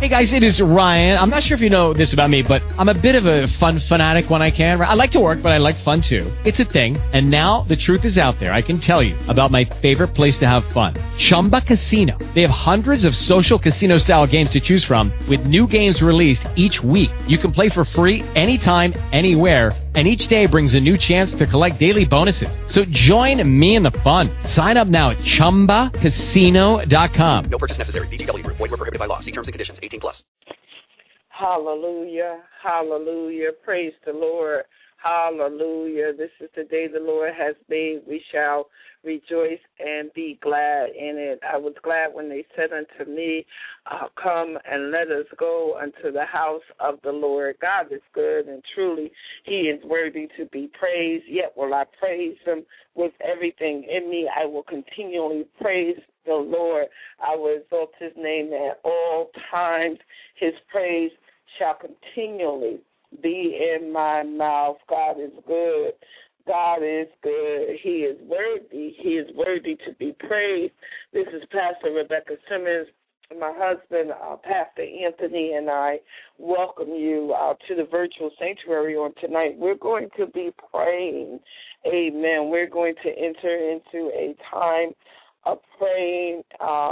Hey guys, it is Ryan. I'm not sure if you know this about me, but I'm a bit of a fun fanatic when I can. I like to work, but I like fun too. It's a thing. And now the truth is out there. I can tell you about my favorite place to have fun. Chumba Casino. They have hundreds of social casino style games to choose from with new games released each week. You can play for free anytime, anywhere. And each day brings a new chance to collect daily bonuses. So join me in the fun. Sign up now at ChumbaCasino.com. No purchase necessary. VGW Group. Void where prohibited by law. See terms and conditions. 18+. Hallelujah. Hallelujah. Praise the Lord. Hallelujah. This is the day the Lord has made. We shall rejoice and be glad in it. I was glad when they said unto me, come and let us go unto the house of the Lord. God is good, and truly he is worthy to be praised. Yet will I praise him with everything in me. I will continually praise the Lord. I will exalt his name at all times. His praise shall continually be in my mouth. God is good. God is good. He is worthy. He is worthy to be praised. This is Pastor Rebecca Simmons. My husband, Pastor Anthony, and I welcome you to the virtual sanctuary on tonight. We're going to be praying. Amen. We're going to enter into a time of praying,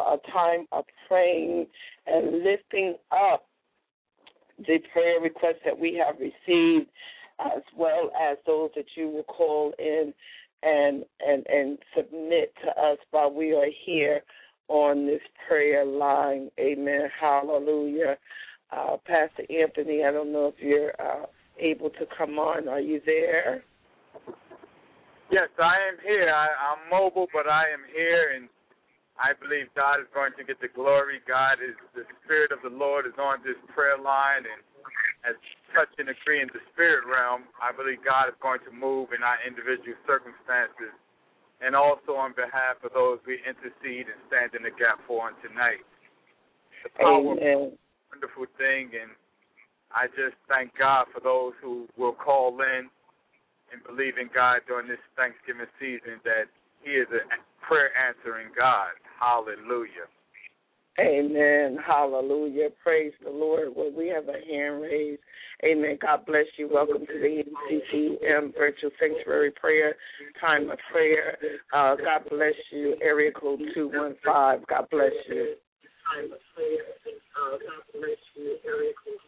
and lifting up the prayer requests that we have received, as well as those that you will call in and submit to us while we are here on this prayer line. Amen. Hallelujah. Pastor Anthony, I don't know if you're able to come on. Are you there? Yes, I am here. I'm mobile, but I am here, and I believe God is going to get the glory. The Spirit of the Lord is on this prayer line, and as touch and agree in the spirit realm, I believe God is going to move in our individual circumstances, and also on behalf of those we intercede and stand in the gap for on tonight. The powerful, wonderful thing, and I just thank God for those who will call in and believe in God during this Thanksgiving season, that he is a prayer-answering God. Hallelujah. Amen. Hallelujah. Praise the Lord. Well, we have a hand raised. Amen. God bless you. Welcome to the NCCM Virtual Sanctuary Prayer, Time of Prayer. God bless you. Area code 215. God bless you. Time of prayer. God bless you. Area code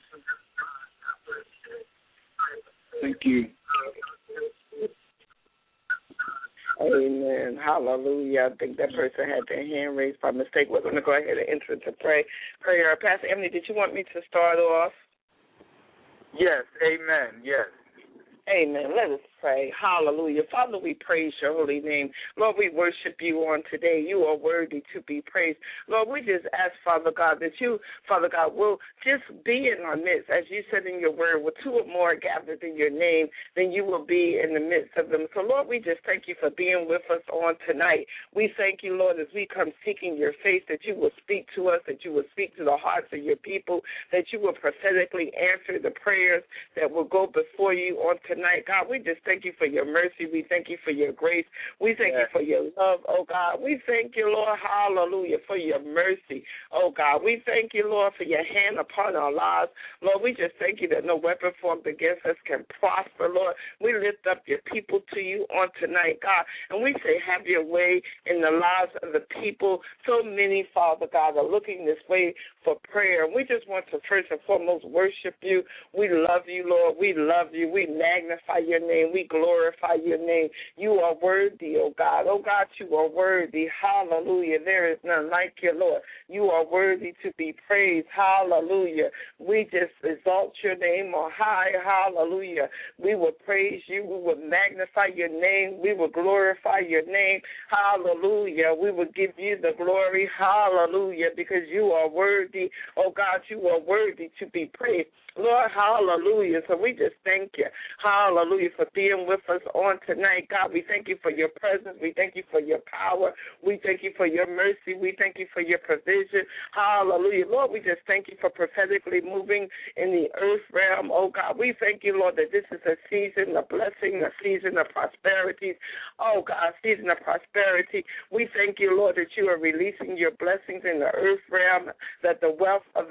215. Thank you. Amen. Hallelujah. I think that person had their hand raised by mistake. We're going to go ahead and enter into prayer. Pastor Emily, did you want me to start off? Yes. Amen. Yes. Amen. Let us pray. Hallelujah. Father, we praise your holy name. Lord, we worship you on today. You are worthy to be praised. Lord, we just ask, Father God, that you, Father God, will just be in our midst. As you said in your word, with two or more gathered in your name, then you will be in the midst of them. So, Lord, we just thank you for being with us on tonight. We thank you, Lord, as we come seeking your face, that you will speak to us, that you will speak to the hearts of your people, that you will prophetically answer the prayers that will go before you on tonight. God, we just thank you for your mercy. We thank you for your grace. We thank you for your love, oh God. We thank you, Lord, hallelujah, for your mercy, oh God. We thank you, Lord, for your hand upon our lives. Lord, we just thank you that no weapon formed against us can prosper, Lord. We lift up your people to you on tonight, God, and we say have your way in the lives of the people. So many, Father God, are looking this way for prayer. We just want to first and foremost worship you. We love you, Lord. We love you. We magnify your name. We glorify your name. You are worthy, oh God. Oh God, you are worthy. Hallelujah. There is none like you, Lord. You are worthy to be praised. Hallelujah. We just exalt your name on high. Hallelujah. We will praise you. We will magnify your name. We will glorify your name. Hallelujah. We will give you the glory. Hallelujah. Because you are worthy. Oh God, you are worthy to be praised. Lord, hallelujah. So we just thank you, hallelujah, for being with us on tonight. God, we thank you for your presence. We thank you for your power. We thank you for your mercy. We thank you for your provision. Hallelujah. Lord, we just thank you for prophetically moving in the earth realm. Oh, God, we thank you, Lord, that this is a season of blessing, a season of prosperity. Oh, God, a season of prosperity. We thank you, Lord, that you are releasing your blessings in the earth realm, that the wealth of the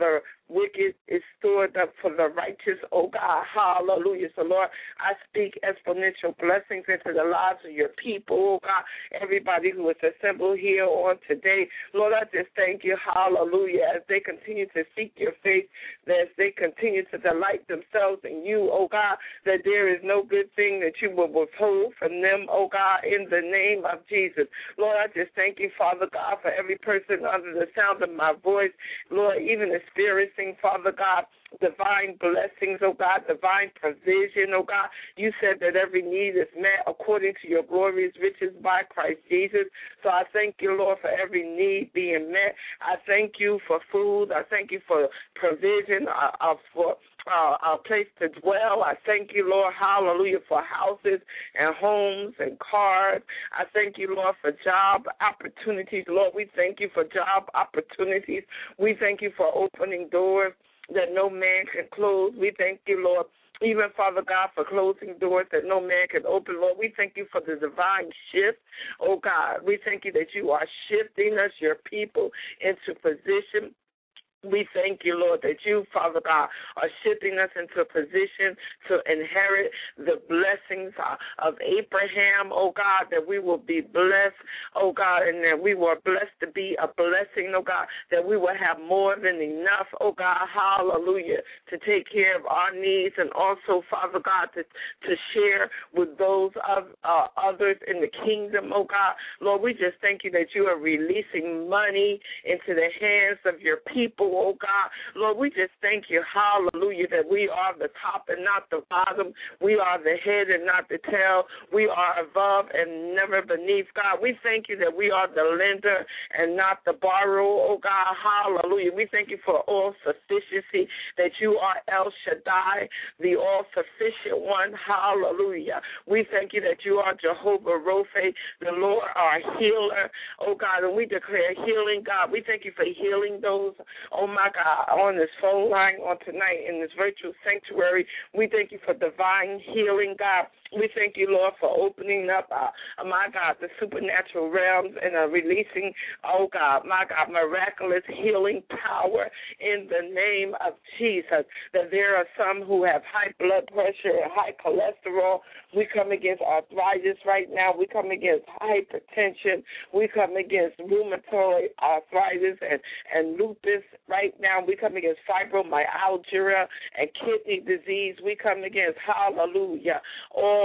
wicked is stored up for the righteous, oh God. Hallelujah. So, Lord, I speak exponential blessings into the lives of your people, oh God. Everybody who is assembled here on today, Lord, I just thank you, hallelujah, as they continue to seek your face, as they continue to delight themselves in you, oh God, that there is no good thing that you will withhold from them, oh God, in the name of Jesus. Lord, I just thank you, Father God, for every person under the sound of my voice, Lord, even experiencing, Father God, divine blessings, oh God, divine provision, oh God. You said that every need is met according to your glorious riches by Christ Jesus. So I thank you, Lord, for every need being met. I thank you for food. I thank you for provision, for a place to dwell. I thank you, Lord, hallelujah, for houses and homes and cars. I thank you, Lord, for job opportunities. Lord, we thank you for job opportunities. We thank you for opening doors that no man can close. We thank you, Lord, even, Father God, for closing doors that no man can open. Lord, we thank you for the divine shift. Oh, God, we thank you that you are shifting us, your people, into position. We thank you, Lord, that you, Father God, are shifting us into a position to inherit the blessings of Abraham, oh God, that we will be blessed, oh God, and that we were blessed to be a blessing, oh God, that we will have more than enough, oh God, hallelujah, to take care of our needs and also, Father God, to share with those of others in the kingdom, oh God. Lord, we just thank you that you are releasing money into the hands of your people, oh God. Lord, we just thank you, hallelujah, that we are the top and not the bottom. We are the head and not the tail. We are above and never beneath, God. We thank you that we are the lender and not the borrower, oh God, hallelujah. We thank you for all sufficiency, that you are El Shaddai, the all-sufficient one, hallelujah. We thank you that you are Jehovah Rophe, the Lord our healer, oh God, and we declare healing, God. We thank you for healing those, oh my God, on this phone line on tonight in this virtual sanctuary. We thank you for divine healing, God. We thank you, Lord, for opening up, my God, the supernatural realms and releasing, oh God, my God, miraculous healing power in the name of Jesus. That there are some who have high blood pressure and high cholesterol. We come against arthritis right now. We come against hypertension. We come against rheumatoid arthritis and lupus right now. We come against fibromyalgia and kidney disease. We come against, hallelujah, all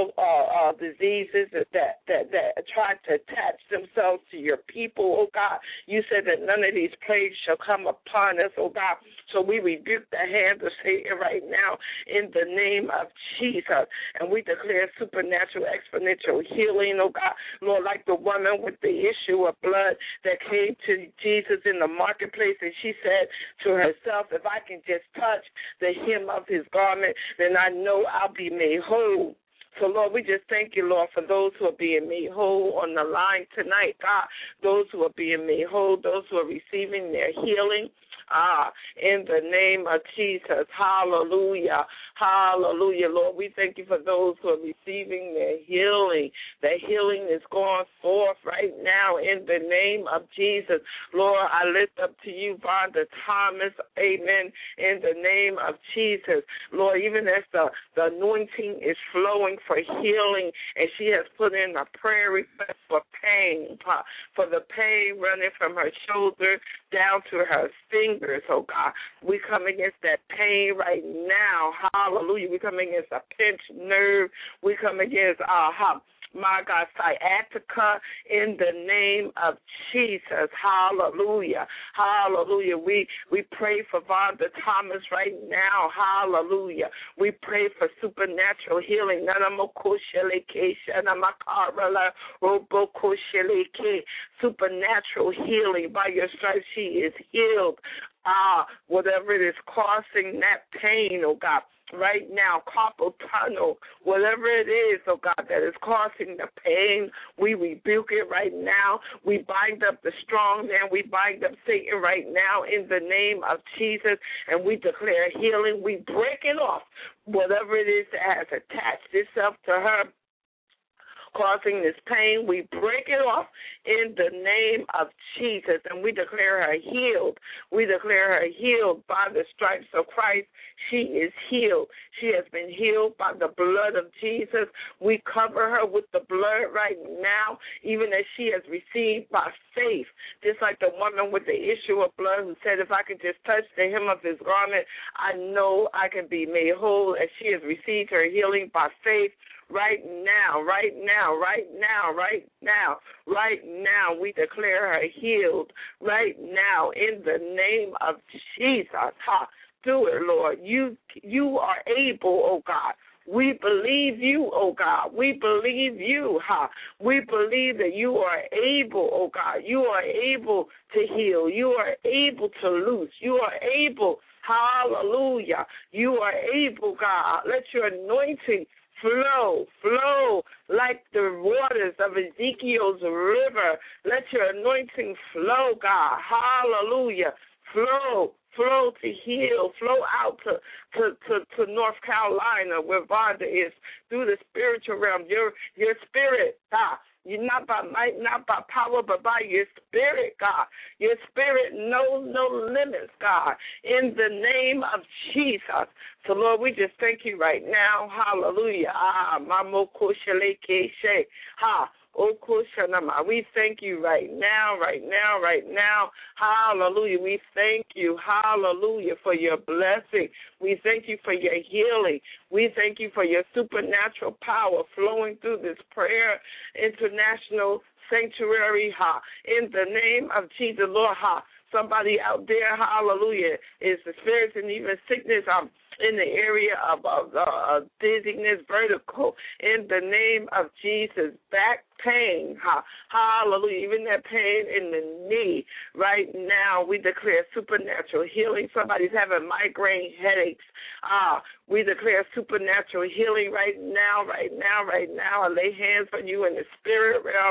diseases that try to attach themselves to your people, oh God. You said that none of these plagues shall come upon us, oh God. So we rebuke the hand of Satan right now in the name of Jesus. And we declare supernatural, exponential healing, oh God. Lord, like the woman with the issue of blood that came to Jesus in the marketplace, and she said to herself, if I can just touch the hem of his garment, then I know I'll be made whole. So, Lord, we just thank you, Lord, for those who are being made whole on the line tonight, God, those who are being made whole, those who are receiving their healing. In the name of Jesus, hallelujah, hallelujah, Lord. We thank you for those who are receiving their healing. Their healing is going forth right now in the name of Jesus. Lord, I lift up to you, Vonda Thomas, amen, in the name of Jesus. Lord, even as the anointing is flowing for healing, and she has put in a prayer request for pain, for the pain running from her shoulder down to her fingers, oh God. We come against that pain right now. Hallelujah. We come against a pinched nerve. We come against my God, sciatica in the name of Jesus. Hallelujah. Hallelujah. We pray for Vonda Thomas right now. Hallelujah. We pray for supernatural healing. Supernatural healing. By your stripes she is healed. Whatever it is causing that pain, oh God. Right now, carpal tunnel, whatever it is, oh God, that is causing the pain, we rebuke it right now. We bind up the strong man. We bind up Satan right now in the name of Jesus, and we declare healing. We break it off, whatever it is that has attached itself to her. causing this pain. We break it off in the name of Jesus, and we declare her healed. We declare her healed by the stripes of Christ. She is healed. She has been healed by the blood of Jesus. We cover her with the blood right now, even as she has received by faith. Just like the woman with the issue of blood who said, if I could just touch the hem of his garment, I know I can be made whole, and she has received her healing by faith. Right now, right now, right now, right now, right now, we declare her healed. Right now, in the name of Jesus. Ha. Do it, Lord. You are able, oh God. We believe you, oh God. We believe you, ha. We believe that you are able, oh God. You are able to heal. You are able to loose. You are able, hallelujah. You are able, God. Let your anointing flow like the waters of Ezekiel's river. Let your anointing flow, God. Hallelujah. Flow to heal, flow out to North Carolina where Vonda is through the spiritual realm. Your spirit, God. You're not by might, not by power, but by your spirit, God. Your spirit knows no limits, God, in the name of Jesus. So, Lord, we just thank you right now. Hallelujah. We thank you right now, right now, right now. Hallelujah. We thank you, hallelujah, for your blessing. We thank you for your healing. We thank you for your supernatural power flowing through this prayer international sanctuary, in the name of Jesus, Lord, somebody out there, hallelujah, is experiencing even sickness, in the area of dizziness, vertical, in the name of Jesus, back pain, hallelujah, even that pain in the knee. Right now, we declare supernatural healing. Somebody's having migraine headaches. We declare supernatural healing right now, right now, right now. I lay hands on you in the spirit realm.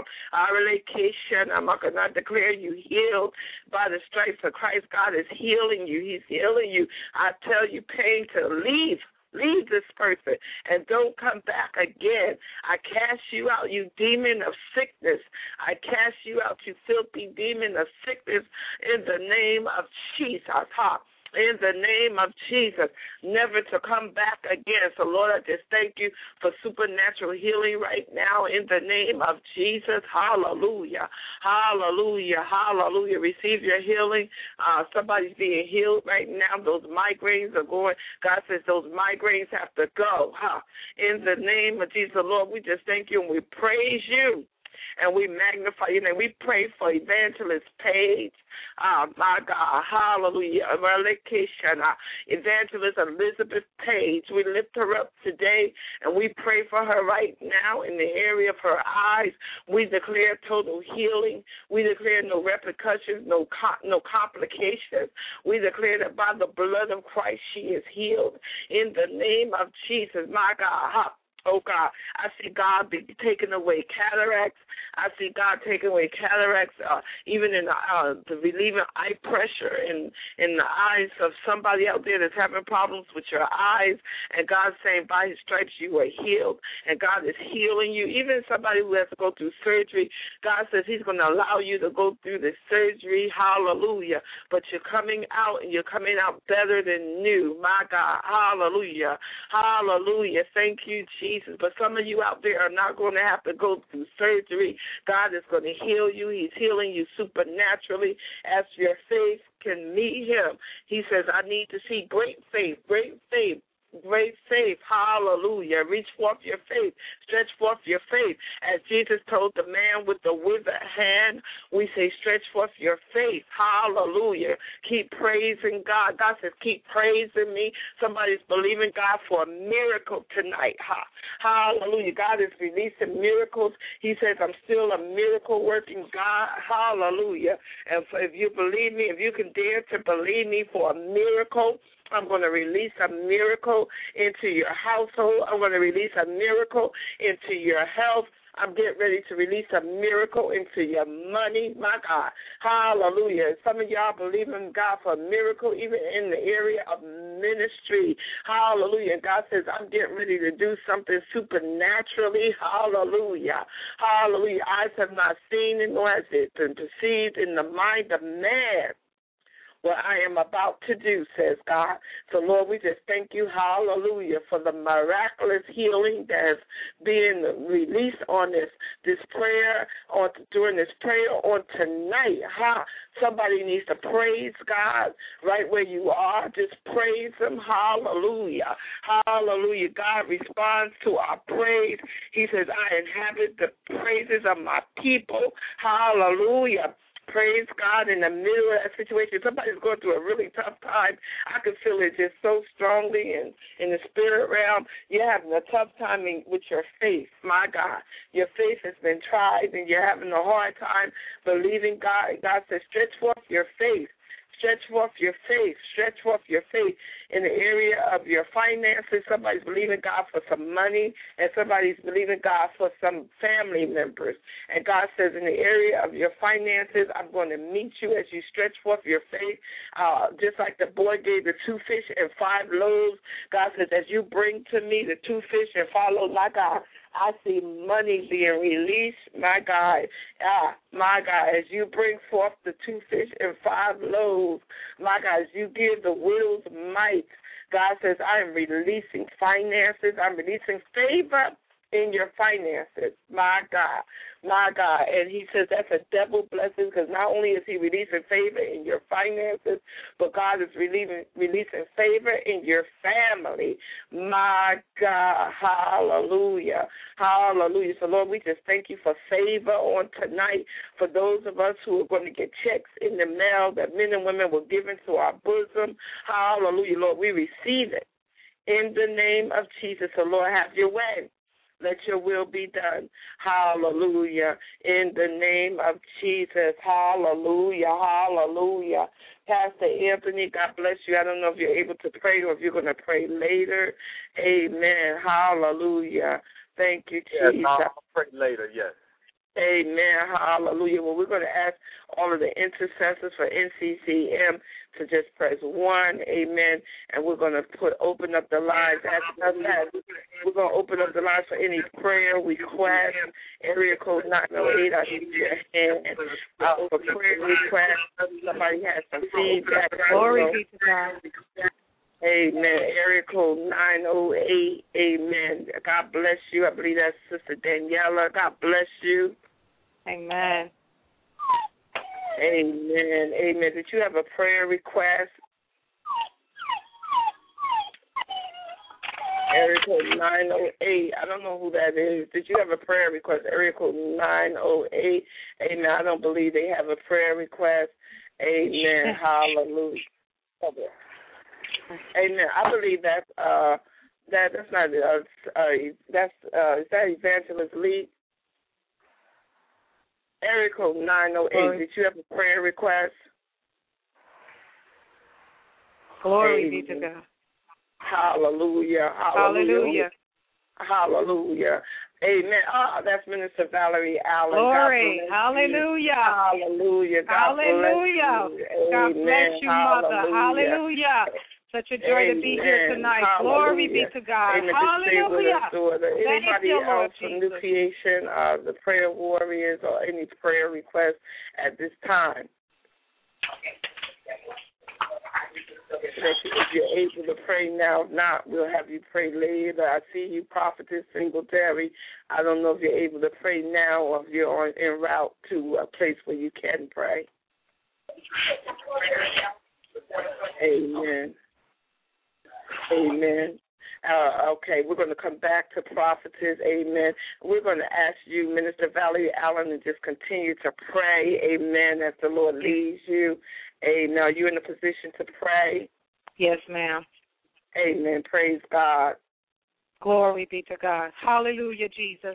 I'm not going to declare you healed by the stripes of Christ. God is healing you. He's healing you. I tell you, pain to leave. Leave this person and don't come back again. I cast you out, you demon of sickness. I cast you out, you filthy demon of sickness, in the name of Jesus. In the name of Jesus, never to come back again. So, Lord, I just thank you for supernatural healing right now in the name of Jesus. Hallelujah. Hallelujah. Hallelujah. Receive your healing. Somebody's being healed right now. Those migraines are going. God says those migraines have to go. In the name of Jesus, Lord, we just thank you and we praise you. And we magnify your name. We pray for Evangelist Paige. My God, hallelujah. Evangelist Elizabeth Paige. We lift her up today, and we pray for her right now in the area of her eyes. We declare total healing. We declare no repercussions, no complications. We declare that by the blood of Christ she is healed. In the name of Jesus, my God. Oh, God, I see God be taking away cataracts. I see God taking away cataracts, even in the relieving eye pressure in the eyes of somebody out there that's having problems with your eyes. And God's saying, by his stripes you are healed. And God is healing you. Even somebody who has to go through surgery, God says he's going to allow you to go through the surgery. Hallelujah. But you're coming out, and you're coming out better than new. My God. Hallelujah. Hallelujah. Thank you, Jesus. But some of you out there are not going to have to go through surgery. God is going to heal you. He's healing you supernaturally as your faith can meet him. He says, I need to see great faith, great faith. Great faith, hallelujah. Reach forth your faith, stretch forth your faith. As Jesus told the man with the withered hand, we say stretch forth your faith, hallelujah. Keep praising God. God says keep praising me. Somebody's believing God for a miracle tonight, hallelujah. God is releasing miracles. He says I'm still a miracle working God, hallelujah. And so if you believe me, if you can dare to believe me for a miracle, I'm going to release a miracle into your household. I'm going to release a miracle into your health. I'm getting ready to release a miracle into your money, my God. Hallelujah. Some of y'all believe in God for a miracle, even in the area of ministry. Hallelujah. And God says, I'm getting ready to do something supernaturally. Hallelujah. Hallelujah. Eyes have not seen it, nor has it been perceived in the mind of man what I am about to do, says God. So, Lord, we just thank you, hallelujah, for the miraculous healing that's being released on this prayer, during this prayer on tonight. Somebody needs to praise God right where you are. Just praise him, hallelujah. Hallelujah. God responds to our praise. He says, I inhabit the praises of my people. Hallelujah. Praise God in the middle of that situation. Somebody's going through a really tough time. I can feel it just so strongly in the spirit realm. You're having a tough time with your faith. My God, your faith has been tried and you're having a hard time believing God. God says, stretch forth your faith. Stretch forth your faith. Stretch forth your faith in the area of your finances. Somebody's believing God for some money, and somebody's believing God for some family members. And God says, in the area of your finances, I'm going to meet you as you stretch forth your faith. Just like the boy gave the 2 fish and 5 loaves, God says, as you bring to me the 2 fish and 5 loaves, my God, I see money being released, my God. My God, as you bring forth the 2 fish and 5 loaves, my God, as you give the widows might, God says, I am releasing finances. I'm releasing favor in your finances, my God, my God. And he says that's a double blessing because not only is he releasing favor in your finances, but God is releasing favor in your family, my God. Hallelujah, hallelujah. So, Lord, we just thank you for favor on tonight for those of us who are going to get checks in the mail that men and women were given to our bosom. Hallelujah, Lord, we receive it in the name of Jesus. So, Lord, have your way. Let your will be done. Hallelujah. In the name of Jesus. Hallelujah. Hallelujah. Pastor Anthony, God bless you. I don't know if you're able to pray or if you're going to pray later. Amen. Hallelujah. Thank you, Jesus. Yes, I'll pray later, yes. Amen. Hallelujah. Well, we're going to ask all of the intercessors for NCCM to just press 1. Amen. And we're going to open up the lines. We're going to open up the lines for any prayer request. Area code 908. I need your hand for prayer request. Somebody has some feedback. Glory be to God. Amen. Area code 908. Amen. God bless you. I believe that's Sister Daniela. God bless you. Amen. Amen. Amen. Did you have a prayer request? Area code 908. I don't know who that is. Did you have a prayer request? Area code 908. Amen. I don't believe they have a prayer request. Amen. Hallelujah. Amen. I believe that's not is that Evangelist Lee? Area code 908. Did you have a prayer request? Glory be to God. Hallelujah. Hallelujah. Hallelujah. Amen. That's Minister Valerie Allen. Glory. Hallelujah. Hallelujah. God Hallelujah. Bless you. God bless you, Mother. Hallelujah. Hallelujah. Such a joy to be here tonight. Glory be to God. Amen. Hallelujah. Anybody you, else from New Creation, the prayer warriors, or any prayer requests at this time? If you're able to pray now, if not, we'll have you pray later. I see you, Prophetess Singletary. I don't know if you're able to pray now or if you're en route to a place where you can pray. Amen. Amen. Okay, we're going to come back to prophetess. Amen. We're going to ask you, Minister Valerie Allen, to just continue to pray. Amen. As the Lord leads you. Amen. Are you in a position to pray? Yes, ma'am. Amen. Praise God. Glory be to God. Hallelujah, Jesus.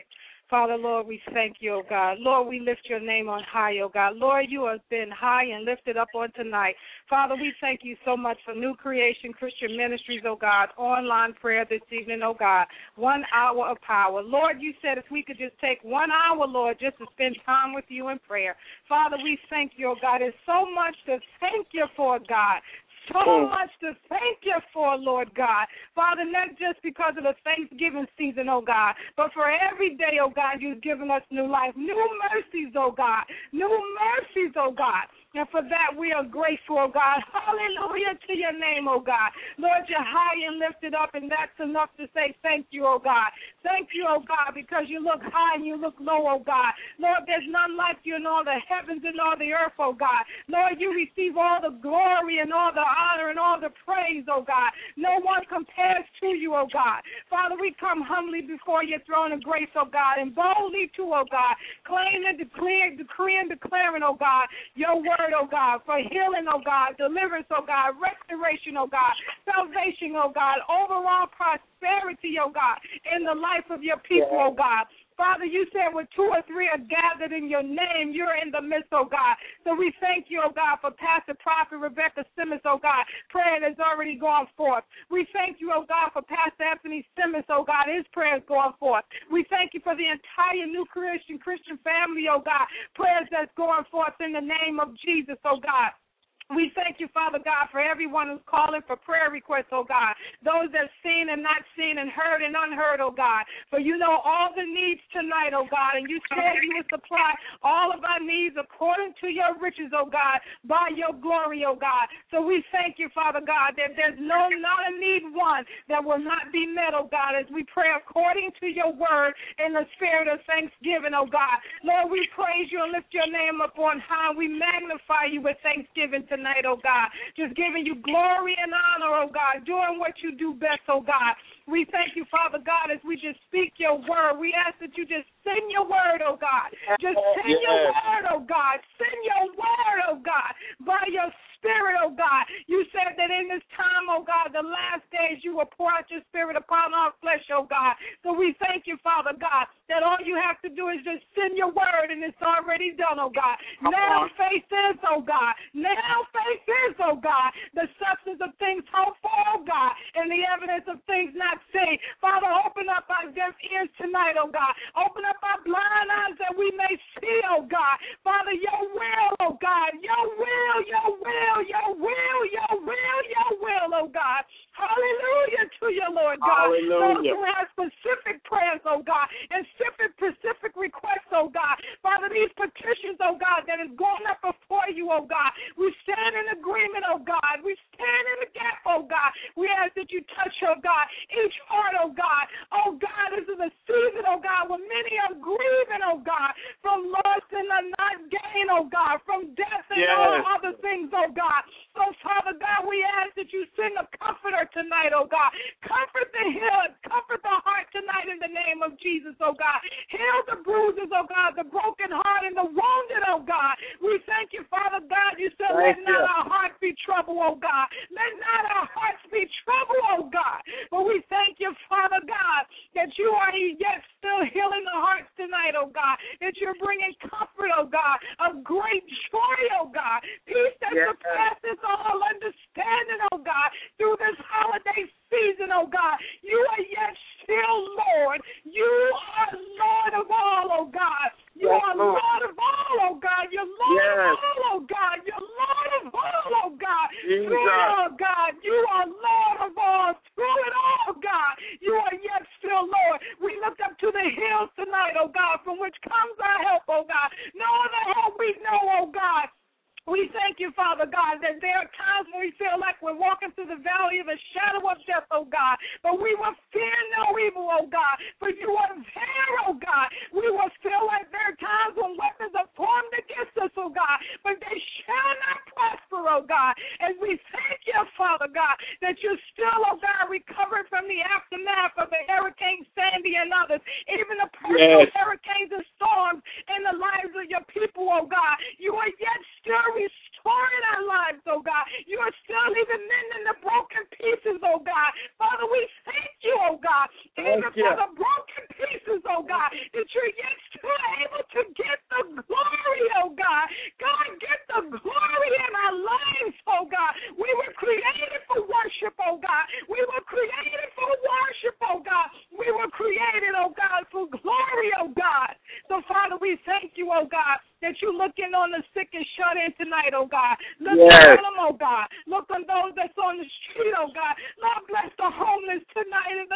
Father, Lord, we thank you, oh God. Lord, we lift your name on high, oh God. Lord, you have been high and lifted up on tonight. Father, we thank you so much for New Creation Christian Ministries, oh God, online prayer this evening, oh God. 1 hour of power. Lord, you said if we could just take 1 hour, Lord, just to spend time with you in prayer. Father, we thank you, oh God. There's so much to thank you for, God. So much to thank you for, Lord God. Father, not just because of the Thanksgiving season, oh God, but for every day, oh God, you've given us new life, new mercies, oh God, new mercies, oh God. And for that, we are grateful, oh God. Hallelujah to your name, oh God. Lord, you're high and lifted up, and that's enough to say thank you, oh God. Thank you, oh God, because you look high and you look low, oh God. Lord, there's none like you in all the heavens and all the earth, oh God. Lord, you receive all the glory and all the honor and all the praise, oh God. No one compares to you, oh God. Father, we come humbly before your throne of grace, oh God, and boldly too, oh God, claiming, decreeing, declaring, oh God, your word, oh God, for healing, oh God, deliverance, oh God, restoration, oh God, salvation, oh God, overall prosperity, oh God, in the life of your people, oh God. Father, you said when 2 or 3 are gathered in your name, you're in the midst, oh God. So we thank you, oh God, for Pastor Prophet Rebecca Simmons, oh God, prayer has already gone forth. We thank you, oh God, for Pastor Anthony Simmons, oh God, his prayers going forth. We thank you for the entire New Creation Christian family, oh God, prayers that's going forth in the name of Jesus, oh God. We thank you, Father God, for everyone who's calling for prayer requests, oh God, those that seen and not seen and heard and unheard, oh God, for you know all the needs tonight, oh God, and you said you would supply all of our needs according to your riches, oh God, by your glory, oh God. So we thank you, Father God, that there's not a need one that will not be met, oh God, as we pray according to your word in the spirit of thanksgiving, oh God. Lord, we praise you and lift your name up on high. We magnify you with thanksgiving tonight, oh God, just giving you glory and honor, oh God, doing what you do best, oh God. We thank you, Father God, as we just speak your word. We ask that you just send your word, oh God. Just send your word, oh God. Send your word, oh God, by your Spirit, oh God. You said that in this time, oh God, the last days you will pour out your Spirit upon our flesh, oh God. So we thank you, Father God, that all you have to do is just send your word and it's already done, oh God. Now faith is, oh God. Now faith is, oh God, the substance of things hoped for, oh God, and the evidence of things not seen. Father, open up our deaf ears tonight, oh God. Open up our blind eyes that we may see, oh God. Father, your will, oh God. Your will, your will. Your will, your will, your will, oh God. Hallelujah to you, Lord God. Those who have specific prayers, oh God, and specific requests, oh God. Father, these petitions, oh God, that is going up before you, oh God. We stand in agreement, oh God. We stand in the gap, oh God. We ask that you touch, oh God, each heart, oh God. Oh God, this is a season, oh God, where many are grieving, oh God, from loss and not gain, oh God, from death and all other things, oh God. So, Father God, we ask that you send a comforter tonight, oh God. Comfort the healed, comfort the heart tonight in the name of Jesus, oh God. Heal the bruises, oh God, the broken heart and the wounded, oh God. We thank you, Father God. You said, let not our hearts be troubled, oh God. Let not our hearts be troubled, oh God. But we thank you, Father God, that you are yet still healing the hearts tonight, oh God. That you're bringing comfort, oh God, of great joy, oh God. Peace that surpasses all understanding, oh God, through this holiday season, oh God. You are yet still Lord. You are Lord of all, oh God. You are Lord of all, oh God. You're Lord of all, oh God. You're Lord of all, oh God. Through it all, God. You are Lord of all. Through it all, God. You are yet still Lord. We look up to the hills tonight, oh God, from which comes our help, oh God. No other help we know, oh God. We thank you, Father God, that there are times when we feel like we're walking through the valley of the shadow of death, oh God, but we will fear no evil, oh God, for you are there, oh God. We will feel like there are times when weapons are formed against us, oh God, but they shall not prosper, oh God. And we thank you, Father God, that you're still, oh God, recovering from the aftermath of the Hurricane Sandy and others, even the personal hurricanes and storms in the lives of your people, oh God. You are yet still restoring our lives, oh God. You are still even mending the broken pieces, oh God. Father, we thank you, oh God, even for the broken pieces, oh God, that you're yet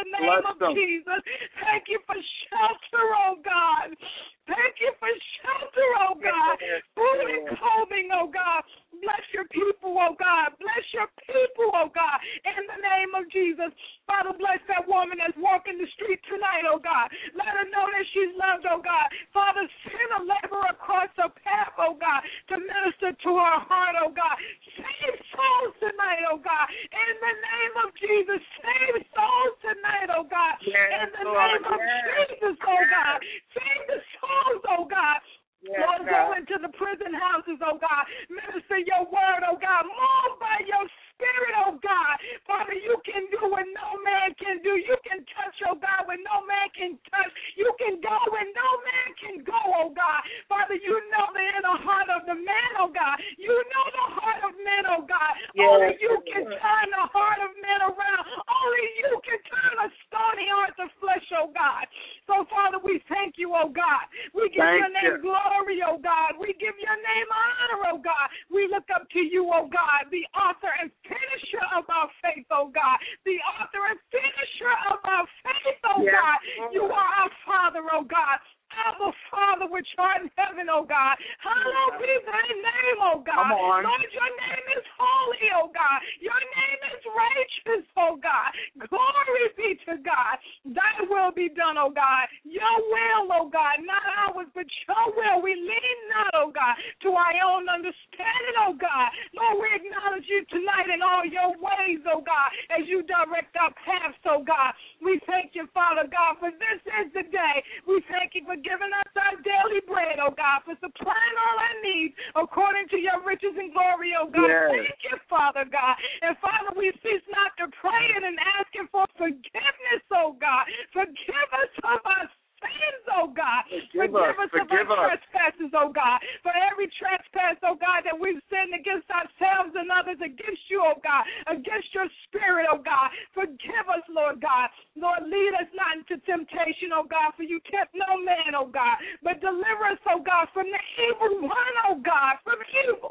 the name of Jesus. Thank you for shelter, oh God. Thank you for shelter, oh God. Food and clothing, oh God. Bless your people, oh God. Bless your people, oh God. In the name of Jesus. Father, bless that woman that's walking the street tonight, oh God. Let her know that she's loved, oh God. Father, send a laborer across her path, oh God, to minister to her heart, oh God. Save souls tonight, oh God. In the name of Jesus, save souls tonight, oh God. In the name of Jesus, oh God. Save the souls, oh God. Lord, go into the prison houses, oh God. Minister your word, oh God. Move by your Spirit, oh God. Father, you can do what no man can do. You can touch, oh God, when no man can touch. You can go when no man can go, oh God. Father, you know the inner heart of the man, oh God. You know the heart of men, oh God. Only you can turn the heart of men around. Only you can turn a stony heart to flesh, oh God. So, Father, we thank you, oh God. We give your name glory, oh God. We give your name honor, oh God. We look up to you, oh God, the author and finisher of our faith, oh God. The author and finisher of our faith, oh God. You are our Father, oh God. Abba, Father, which art in heaven, oh God. Hallowed be thy name, oh God. Lord, your name is holy, oh God. Your name is righteous, oh God. Glory be to God. Thy will be done, oh God. Your will, oh God, not ours, but your will. We lean not, oh God, to our own understanding, oh God. Lord, we acknowledge you tonight in all your ways, oh God, as you direct our paths, oh God. We thank you, Father God, for this is the day. We thank you for giving us our daily bread, oh God, for supplying all our needs according to your riches and glory, oh God. Thank you, Father God. And Father, we cease not to pray and asking for forgiveness, oh God. Forgive us of our sins, oh God. Forgive us of our trespasses, oh God. For every trespass, oh God, that we've sinned against ourselves and others, against you, oh God, against your spirit, oh God. Forgive us, Lord God. Lord, lead us not into temptation, oh God, for you tempt no man, oh God, but deliver us, oh God, from the evil one, oh God, from evil,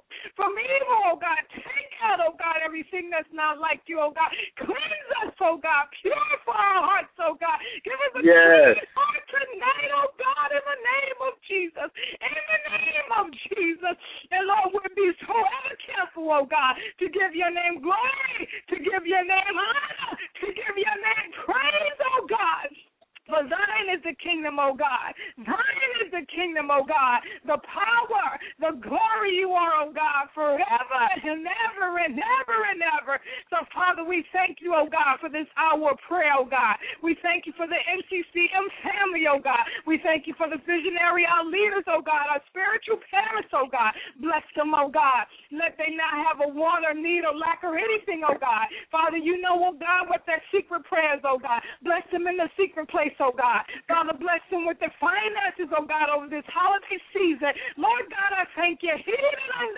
oh God. Take out, oh God, everything that's not like you, oh God. Cleanse us, oh God. Purify our hearts, oh God. Give us a clean heart tonight, oh God, in the name of Jesus. In the name of Jesus. And Lord, we'll be so ever careful, oh God, to give your name glory, to give your name honor, to give your name praise, oh God. For thine is the kingdom, O God. Thine is the kingdom, O God. The power, the glory you are, O God, forever and ever and ever and ever. So, Father, we thank you, O God, for this hour of prayer, O God. We thank you for the MCCM family, O God. We thank you for the visionary, our leaders, O God, our spiritual parents, O God. Bless them, O God. Let they not have a want or need or lack or anything, O God. Father, you know, O God, what their secret prayers, O God. Bless them in the secret place, oh God. Father, bless them with their finances, oh God, over this holiday season. Lord God, I thank you. Send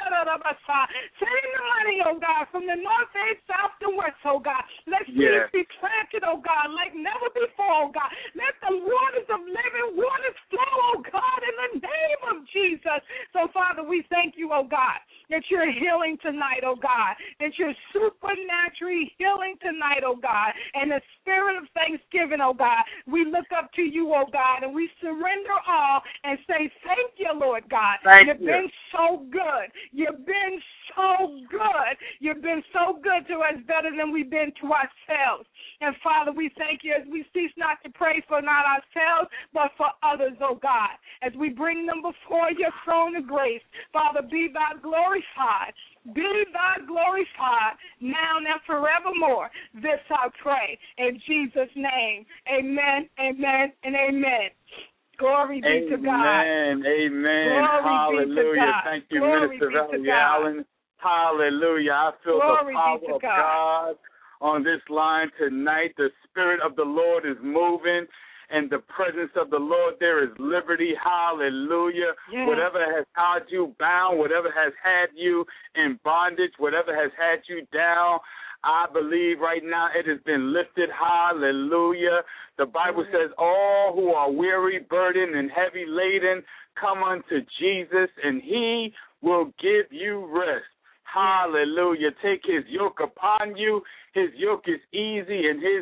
the money, oh God, from the north, east, south, and west, oh God. Let seeds be planted, oh God, like never before, oh God. Let the waters of living waters flow, oh God, in the name of Jesus. So, Father, we thank you, oh God, that you're healing tonight, oh God, that you're supernaturally healing tonight, oh God, and the spirit of thanksgiving, oh God. We look up to you, oh God, and we surrender all and say thank you, Lord God. You've been so good. You've been so good. You've been so good to us, better than we've been to ourselves. And, Father, we thank you as we cease not to pray for not ourselves, but for others, oh God, as we bring them before your throne of grace. Father, be thou glorified. Be thou glorified now and forevermore. This I pray in Jesus' name. Amen, amen, and amen. Glory be to God. Amen, amen. Glory hallelujah. Thank you, Minister Valerie Allen. Hallelujah. I feel the power of God on this line tonight. The Spirit of the Lord is moving. In the presence of the Lord, there is liberty. Hallelujah. Yes. Whatever has had you bound, whatever has had you in bondage, whatever has had you down, I believe right now it has been lifted. Hallelujah. The Bible says, all who are weary, burdened, and heavy laden, come unto Jesus, and he will give you rest. Hallelujah. Take his yoke upon you. His yoke is easy, and his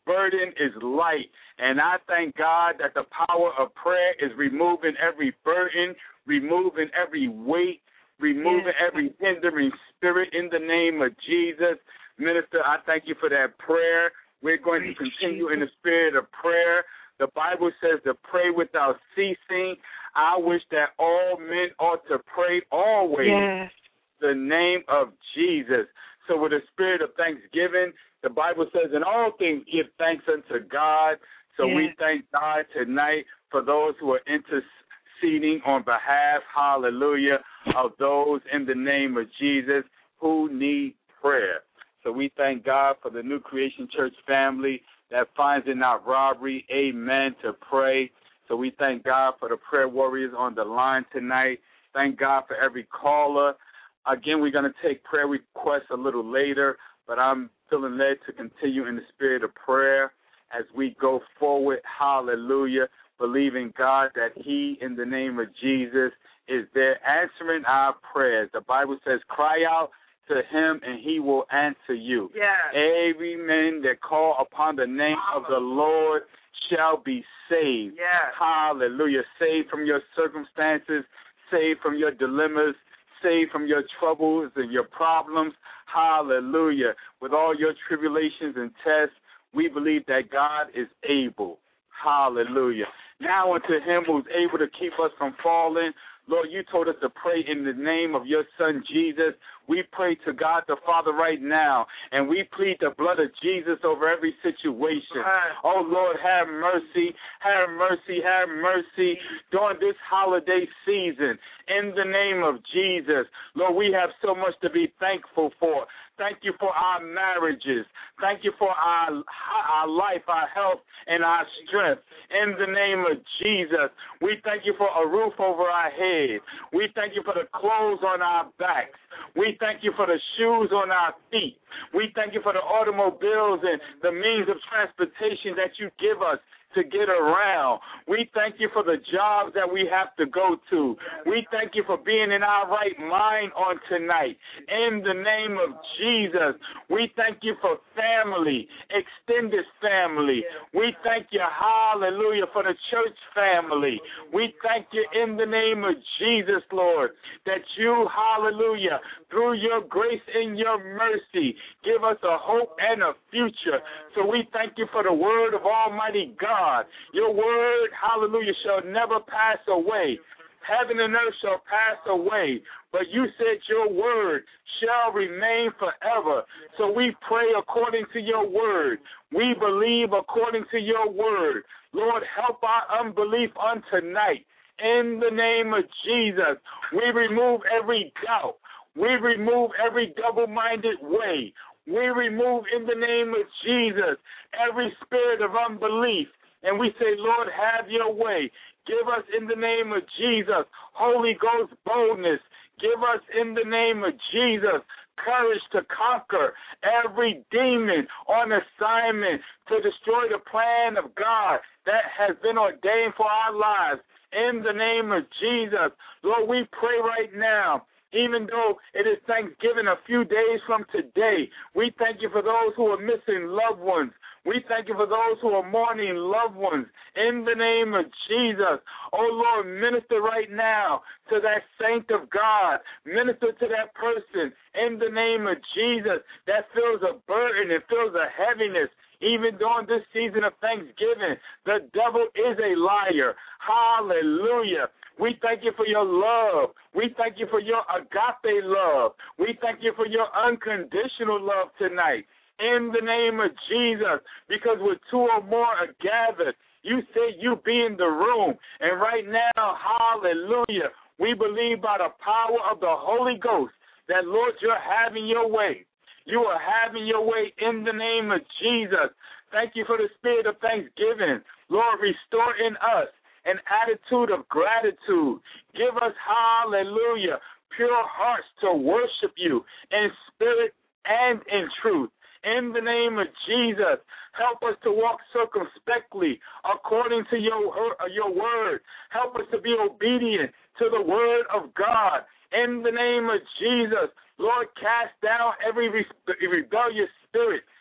burden is light. And I thank God that the power of prayer is removing every burden, removing every weight, removing every hindering spirit in the name of Jesus. Minister, I thank you for that prayer. We're going to continue in the spirit of prayer. The Bible says to pray without ceasing. I wish that all men ought to pray always the name of Jesus. So with a spirit of thanksgiving, the Bible says in all things give thanks unto God. So we thank God tonight for those who are interceding on behalf, hallelujah, of those in the name of Jesus who need prayer. So we thank God for the New Creation Church family that finds it not robbery, amen, to pray. So we thank God for the prayer warriors on the line tonight. Thank God for every caller. Again, we're going to take prayer requests a little later, but I'm feeling led to continue in the spirit of prayer as we go forward, hallelujah, believing God that he, in the name of Jesus, is there answering our prayers. The Bible says, cry out to him and he will answer you. Every man that call upon the name of the Lord shall be saved. Hallelujah. Saved from your circumstances, saved from your dilemmas, saved from your troubles and your problems. Hallelujah. With all your tribulations and tests, we believe that God is able. Hallelujah. Now unto him who's able to keep us from falling. Lord, you told us to pray in the name of your son, Jesus. We pray to God the Father right now, and we plead the blood of Jesus over every situation. Oh, Lord, have mercy, have mercy, have mercy during this holiday season. In the name of Jesus, Lord, we have so much to be thankful for. Thank you for our marriages. Thank you for our life, our health, and our strength. In the name of Jesus, we thank you for a roof over our head. We thank you for the clothes on our backs. We thank you for the shoes on our feet. We thank you for the automobiles and the means of transportation that you give us to get around. We thank you for the jobs that we have to go to. We thank you for being in our right mind on tonight. In the name of Jesus, we thank you for family, extended family. We thank you, hallelujah, for the church family. We thank you in the name of Jesus, Lord, that you, hallelujah, through your grace and your mercy, give us a hope and a future. So we thank you for the word of Almighty God. Your word, hallelujah, shall never pass away. Heaven and earth shall pass away, but you said your word shall remain forever. So we pray according to your word. We believe according to your word. Lord, help our unbelief on tonight. In the name of Jesus, we remove every doubt. We remove every double-minded way. We remove in the name of Jesus every spirit of unbelief. And we say, Lord, have your way. Give us in the name of Jesus Holy Ghost boldness. Give us in the name of Jesus courage to conquer every demon on assignment to destroy the plan of God that has been ordained for our lives. In the name of Jesus, Lord, we pray right now. Even though it is Thanksgiving a few days from today, we thank you for those who are missing loved ones. We thank you for those who are mourning loved ones. In the name of Jesus, oh Lord, minister right now to that saint of God. Minister to that person in the name of Jesus that feels a burden and feels a heaviness. Even during this season of Thanksgiving, the devil is a liar. Hallelujah. We thank you for your love. We thank you for your agape love. We thank you for your unconditional love tonight. In the name of Jesus, because where two or more are gathered, you say you be in the room. And right now, hallelujah, we believe by the power of the Holy Ghost that, Lord, you're having your way. You are having your way in the name of Jesus. Thank you for the spirit of thanksgiving. Lord, restore in us an attitude of gratitude. Give us, hallelujah, pure hearts to worship you in spirit and in truth. In the name of Jesus, help us to walk circumspectly according to your word. Help us to be obedient to the word of God. In the name of Jesus, Lord, cast down every rebellious spirit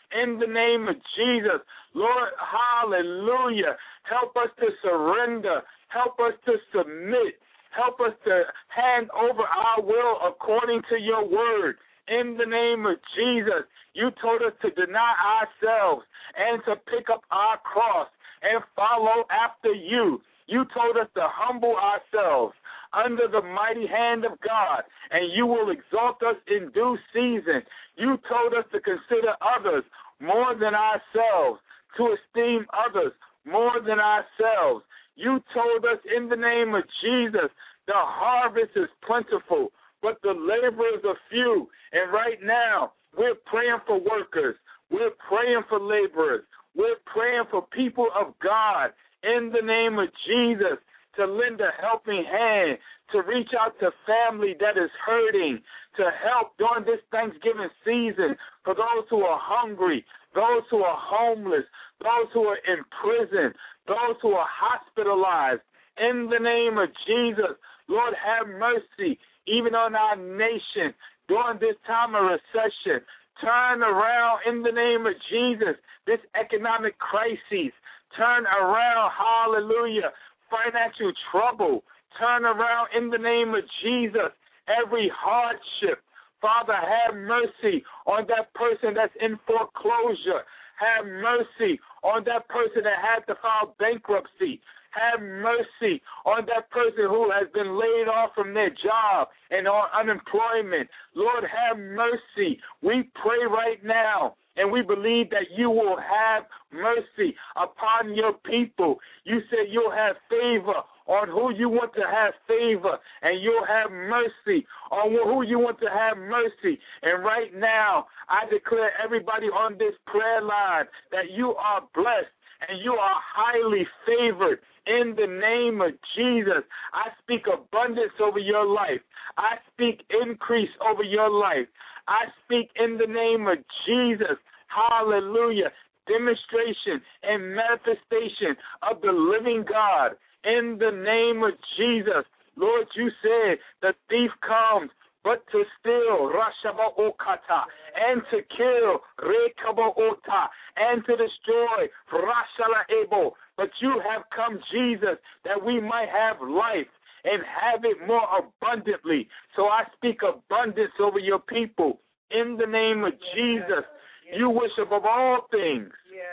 in the name of Jesus. Lord, hallelujah. Help us to surrender. Help us to submit. Help us to hand over our will according to your word. In the name of Jesus, you told us to deny ourselves and to pick up our cross and follow after you. You told us to humble ourselves under the mighty hand of God, and you will exalt us in due season. You told us to consider others more than ourselves, to esteem others more than ourselves. You told us in the name of Jesus, the harvest is plentiful, but the laborers are few. And right now, we're praying for workers. We're praying for laborers. We're praying for people of God in the name of Jesus to lend a helping hand, to reach out to family that is hurting, to help during this Thanksgiving season for those who are hungry, those who are homeless, those who are in prison, those who are hospitalized. In the name of Jesus, Lord, have mercy even on our nation during this time of recession. Turn around in the name of Jesus this economic crisis. Turn around, hallelujah, financial trouble. Turn around in the name of Jesus every hardship. Father, have mercy on that person that's in foreclosure. Have mercy on that person that had to file bankruptcy. Have mercy on that person who has been laid off from their job and on unemployment. Lord, have mercy. We pray right now, and we believe that you will have mercy upon your people. You said you'll have favor on who you want to have favor, and you'll have mercy on who you want to have mercy. And right now, I declare everybody on this prayer line that you are blessed and you are highly favored. In the name of Jesus, I speak abundance over your life. I speak increase over your life. I speak in the name of Jesus, hallelujah, demonstration and manifestation of the living God. In the name of Jesus, Lord, you said the thief comes but to steal, Rashabaokata, and to kill, Rekabaota, and to destroy, Rashalaebo. But you have come, Jesus, that we might have life and have it more abundantly. So I speak abundance over your people. In the name of Jesus, you wish above all things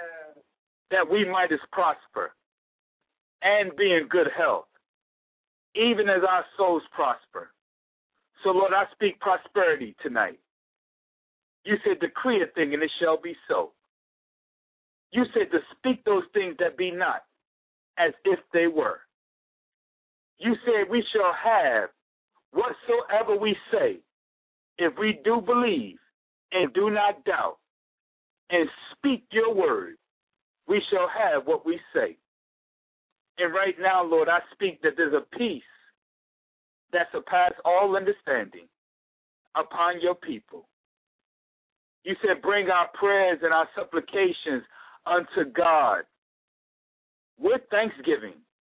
that we might prosper and be in good health, even as our souls prosper. So, Lord, I speak prosperity tonight. You said, decree a thing, and it shall be so. You said to speak those things that be not as if they were. You said we shall have whatsoever we say if we do believe and do not doubt and speak your word. We shall have what we say. And right now, Lord, I speak that there's a peace that surpasses all understanding upon your people. You said, bring our prayers and our supplications unto God with thanksgiving,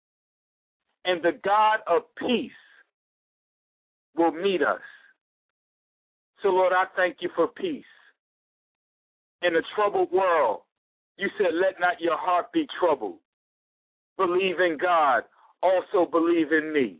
and the God of peace will meet us. So, Lord, I thank you for peace. In a troubled world, you said, let not your heart be troubled. Believe in God, also believe in me.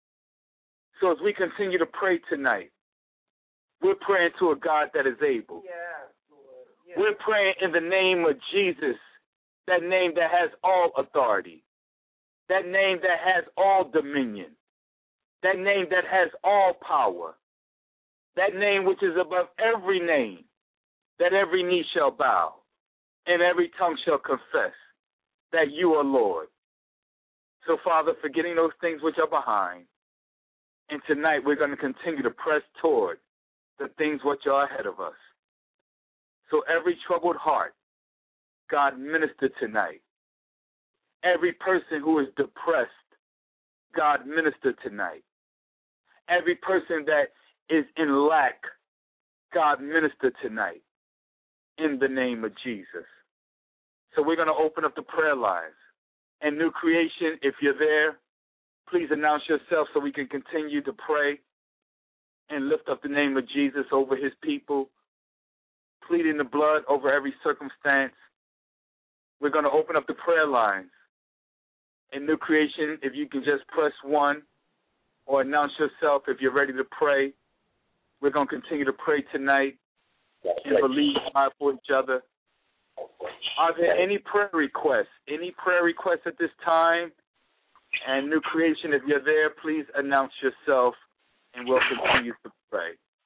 So as we continue to pray tonight, we're praying to a God that is able. We're praying in the name of Jesus, that name that has all authority, that name that has all dominion, that name that has all power, that name which is above every name, that every knee shall bow and every tongue shall confess that you are Lord. So, Father, forgetting those things which are behind, and tonight we're going to continue to press toward the things which are ahead of us. So every troubled heart, God, minister tonight. Every person who is depressed, God, minister tonight. Every person that is in lack, God, minister tonight in the name of Jesus. So we're going to open up the prayer lines. And New Creation, if you're there, please announce yourself so we can continue to pray and lift up the name of Jesus over his people. pleading the blood over every circumstance. We're going to open up the prayer lines. In New Creation, if you can just press 1 or announce yourself if you're ready to pray. We're going to continue to pray tonight and believe God for each other. Are there any prayer requests? Any prayer requests at this time? And New Creation, if you're there, please announce yourself, and we'll continue to pray.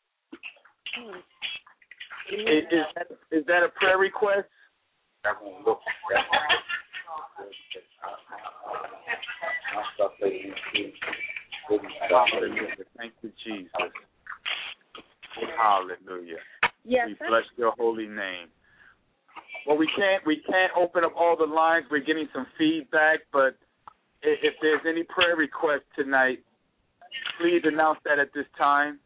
Is that a prayer request? Hallelujah. Thank you, Jesus. Hallelujah. Yes, we bless your holy name. Well, we can't open up all the lines. We're getting some feedback, but if there's any prayer requests tonight, please announce that at this time.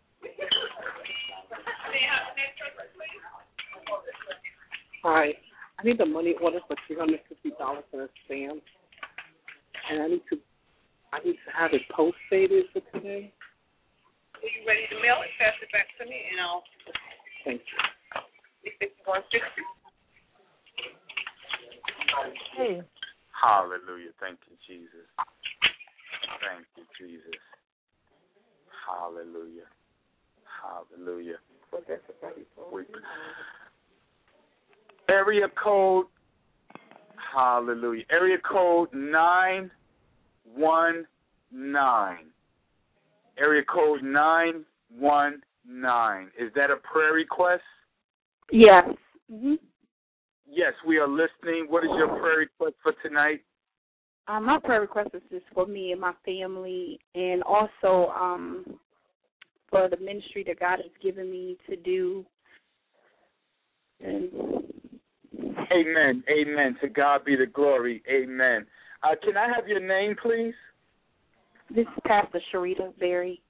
Hi. I need the money order for $350 for a stamp, and I need to have it post-dated for today. Are you ready to mail it? Pass it back to me, and I'll. Thank you. 5160. Hey. Hallelujah. Thank you, Jesus. Thank you, Jesus. Hallelujah. Hallelujah. Area code, hallelujah. Area code 919. Area code 919. Is that a prayer request? Yes. Mm-hmm. Yes, we are listening. What is your prayer request for tonight? My prayer request is just for me and my family, and also for the ministry that God has given me to do. And amen. Amen. To God be the glory. Amen. Can I have your name, please? This is Pastor Sharita Berry.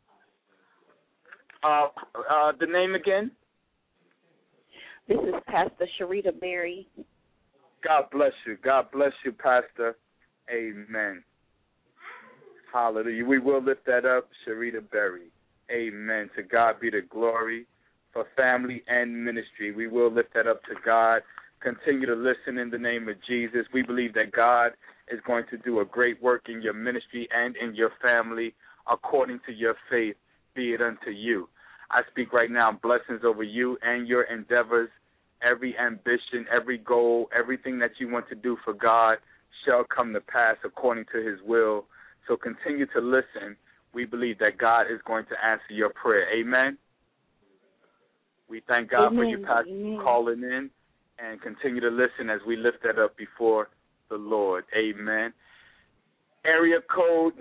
The name again? This is Pastor Sharita Berry. God bless you. God bless you, Pastor. Amen. Hallelujah. We will lift that up, Sharita Berry. Amen. To God be the glory for family and ministry. We will lift that up to God. Continue to listen in the name of Jesus. We believe that God is going to do a great work in your ministry and in your family according to your faith, be it unto you. I speak right now blessings over you and your endeavors, every ambition, every goal, everything that you want to do for God shall come to pass according to his will. So continue to listen. We believe that God is going to answer your prayer. Amen. We thank God for you, Pastor, calling in, and continue to listen as we lift that up before the Lord. Amen. Area code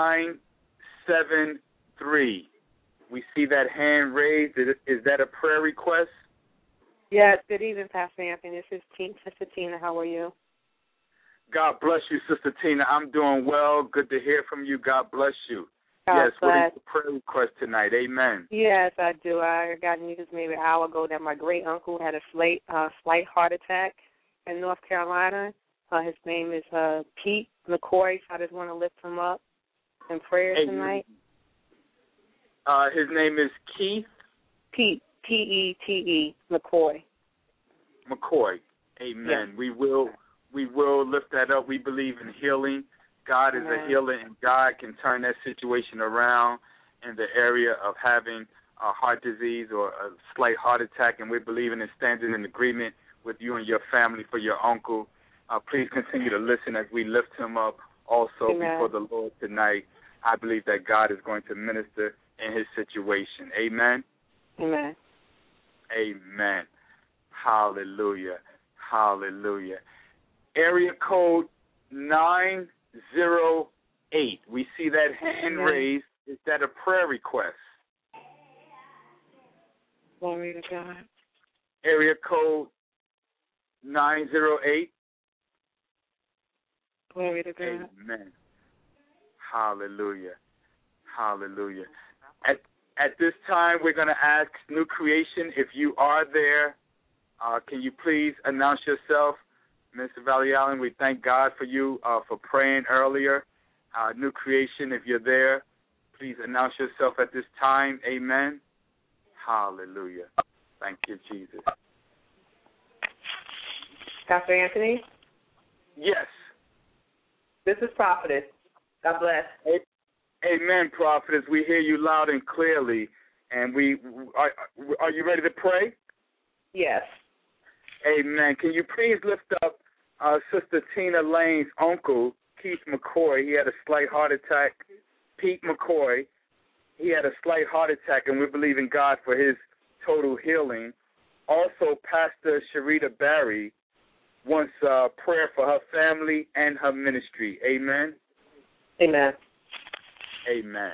973. We see that hand raised. Is that a prayer request? Yes. Good evening, Pastor Anthony. This is Sister Tina. How are you? God bless you, Sister Tina. I'm doing well. Good to hear from you. God bless you. God yes, bless. What is the prayer request tonight? Amen. Yes, I do. I got news maybe an hour ago that my great-uncle had a slight heart attack in North Carolina. His name is Pete McCoy, so I just want to lift him up in prayer tonight. His name is Keith? Pete, P-E-T-E, McCoy. McCoy. Amen. Yes. We will lift that up. We believe in healing. God is a healer, and God can turn that situation around in the area of having a heart disease or a slight heart attack, and we're believing and standing in agreement with you and your family for your uncle. Please continue to listen as we lift him up also before the Lord tonight. I believe that God is going to minister in his situation. Amen? Amen. Amen. Hallelujah. Hallelujah. Area code 908. We see that hand raised. Is that a prayer request? Glory to God. Area code 908. Glory to God. Amen. Hallelujah. Hallelujah. At this time, we're going to ask New Creation, if you are there, can you please announce yourself? Mr. Valley Allen, we thank God for you for praying earlier. New Creation, if you're there, please announce yourself at this time. Amen. Hallelujah. Thank you, Jesus. Dr. Anthony? Yes. This is Prophetess. God bless. Amen, Prophetess. We hear you loud and clearly. And are you ready to pray? Yes. Amen. Can you please lift up Sister Tina Lane's uncle, Keith McCoy? He had a slight heart attack. Pete McCoy. He had a slight heart attack, and we believe in God for his total healing. Also, Pastor Sharita Barry wants prayer for her family and her ministry. Amen? Amen. Amen.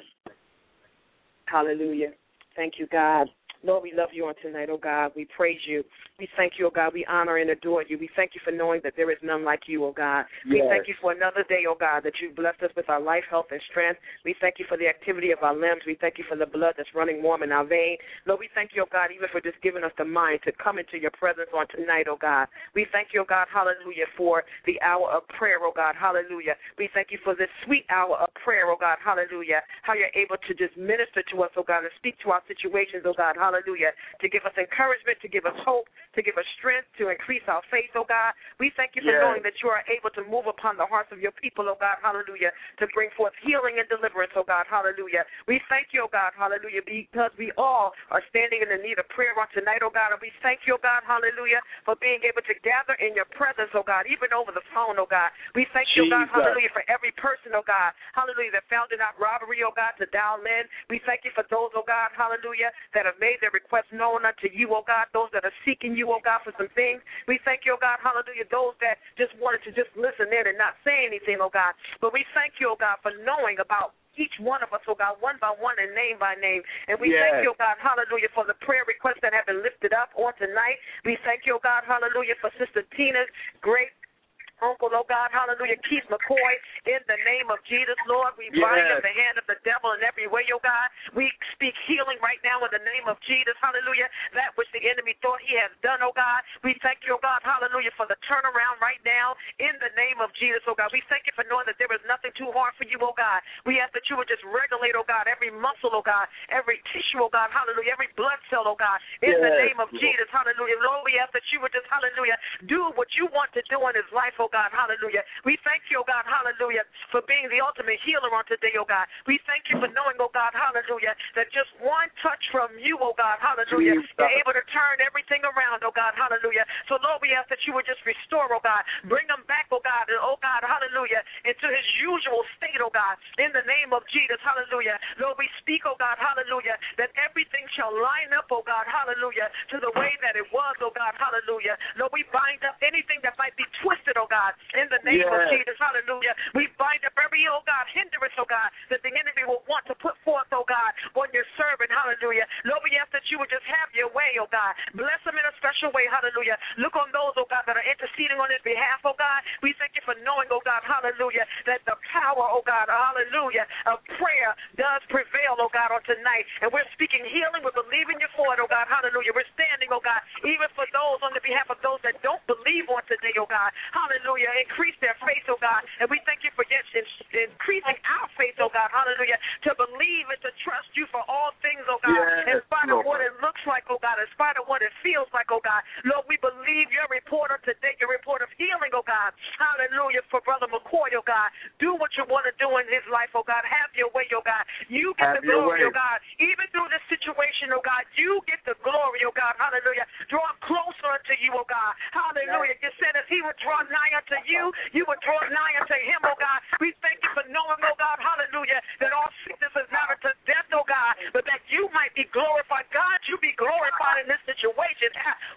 Hallelujah. Thank you, God. Lord, we love you on tonight, oh God. We praise you. We thank you, oh God. We honor and adore you. We thank you for knowing that there is none like you, oh God. Yes. We thank you for another day, oh God, that you blessed us with our life, health, and strength. We thank you for the activity of our limbs. We thank you for the blood that's running warm in our vein. Lord, we thank you, oh God, even for just giving us the mind to come into your presence on tonight, oh God. We thank you, oh God, hallelujah, for the hour of prayer, oh God, hallelujah. We thank you for this sweet hour of prayer, oh God, hallelujah, how you're able to just minister to us, oh God, and speak to our situations, oh God, hallelujah, to give us encouragement, to give us hope, to give us strength, to increase our faith, oh God. We thank you for knowing that you are able to move upon the hearts of your people, oh God, hallelujah, to bring forth healing and deliverance, oh God, hallelujah. We thank you, oh God, hallelujah, because we all are standing in the need of prayer on tonight, oh God, and we thank you, oh God, hallelujah, for being able to gather in your presence, oh God, even over the phone, oh God. We thank you, oh God, hallelujah, for every person, oh God, hallelujah, that found it not robbery, oh God, to dial in. We thank you for those, oh God, hallelujah, that have made their requests known unto you, oh God, those that are seeking you, oh God, for some things. We thank you, oh God, hallelujah, those that just wanted to just listen in and not say anything, oh God. But we thank you, oh God, for knowing about each one of us, oh God, one by one and name by name. And we thank you, oh God, hallelujah, for the prayer requests that have been lifted up on tonight. We thank you, oh God, hallelujah, for Sister Tina's great uncle, oh God, hallelujah, Keith McCoy, in the name of Jesus, Lord, we bind up the hand of the devil in every way, oh God. We speak healing right now in the name of Jesus, hallelujah, that which the enemy thought he has done, oh God. We thank you, oh God, hallelujah, for the turnaround right now in the name of Jesus, oh God. We thank you for knowing that there is nothing too hard for you, oh God. We ask that you would just regulate, oh God, every muscle, oh God, every tissue, oh God, hallelujah, every blood cell, oh God, in the name of Jesus, hallelujah. Lord, we ask that you would just, hallelujah, do what you want to do in his life, oh God, hallelujah. We thank you, oh God, hallelujah, for being the ultimate healer on today, oh God. We thank you for knowing, oh God, hallelujah, that just one touch from you, oh God, hallelujah, you're able to turn everything around, oh God, hallelujah. So, Lord, we ask that you would just restore, oh God, bring him back, oh God, hallelujah, into his usual state, oh God, in the name of Jesus, hallelujah. Lord, we speak, oh God, hallelujah, that everything shall line up, oh God, hallelujah, to the way that it was, oh God, hallelujah. Lord, we bind up anything that might be twisted, oh God, in the name of Jesus, hallelujah. We bind up every, oh God, hindrance, oh God, that the enemy will want to put forth, oh God, on your servant, hallelujah. Lord, we ask that you would just have your way, oh God. Bless him in a special way, hallelujah. Look on those, oh God, that are interceding on his behalf, oh God. We thank you for knowing, oh God, hallelujah, that the power, oh God, hallelujah, of prayer does prevail, oh God, on tonight. And we're speaking healing. We're believing you for it, oh God, hallelujah. We're standing, oh God, even for those on the behalf of those that don't believe on today, oh God, hallelujah. Increase their faith, oh God. And we thank you for increasing our faith, oh God, hallelujah, to believe and to trust you for all things, oh God, in spite of what it looks like, oh God, in spite of what it feels like, oh God. Lord, we believe your report of today, your report of healing, oh God, hallelujah, for Brother McCoy, oh God. Do what you want to do in his life, oh God. Have your way, oh God. You get the glory, oh God. Even through this situation, oh God, you get the glory, oh God, hallelujah. Draw closer unto you, oh God, hallelujah. You said as he would draw nigh unto you, you would draw nigh unto him, oh God. We thank you for knowing, oh God, hallelujah, that all sickness is not unto death, oh God, but that you might be glorified. God, you be glorified in this situation.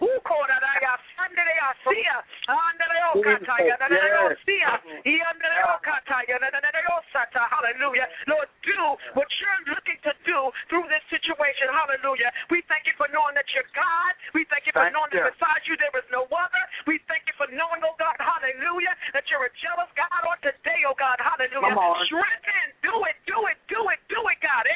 Hallelujah. Lord, do what you're looking to do through this situation. Hallelujah. We thank you for knowing that you're God. We thank you for knowing that besides you there is no other. We thank you for knowing, oh God, hallelujah, that you're a jealous God on today, oh God, hallelujah. Strengthen, do it, God.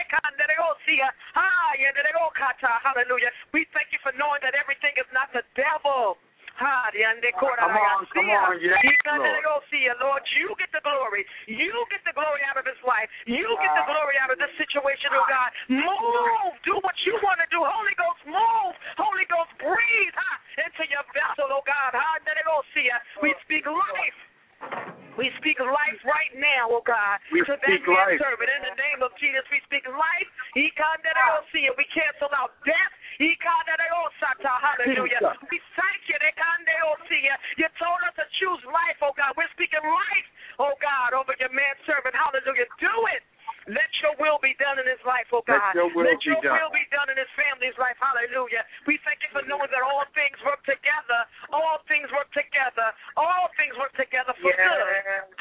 Hallelujah. We thank you for knowing that everything is not the devil. Come on, yes, Lord, you get the glory. You get the glory out of his life. You get the glory out of this situation, oh God. Move. Do what you want to do. Holy Ghost, move. Holy Ghost, breathe into your vessel, oh God. We speak life. We speak life right now, oh God, to that manservant. In the name of Jesus, we speak life. We cancel out death. Hallelujah. We thank you. You told us to choose life, oh God. We're speaking life, oh God, over your manservant. Hallelujah. Do it. Let your will be done in his life, oh God. Let your will be done in his family's life. Hallelujah. We thank you for knowing that all things work together. All things work together. All things work together for good.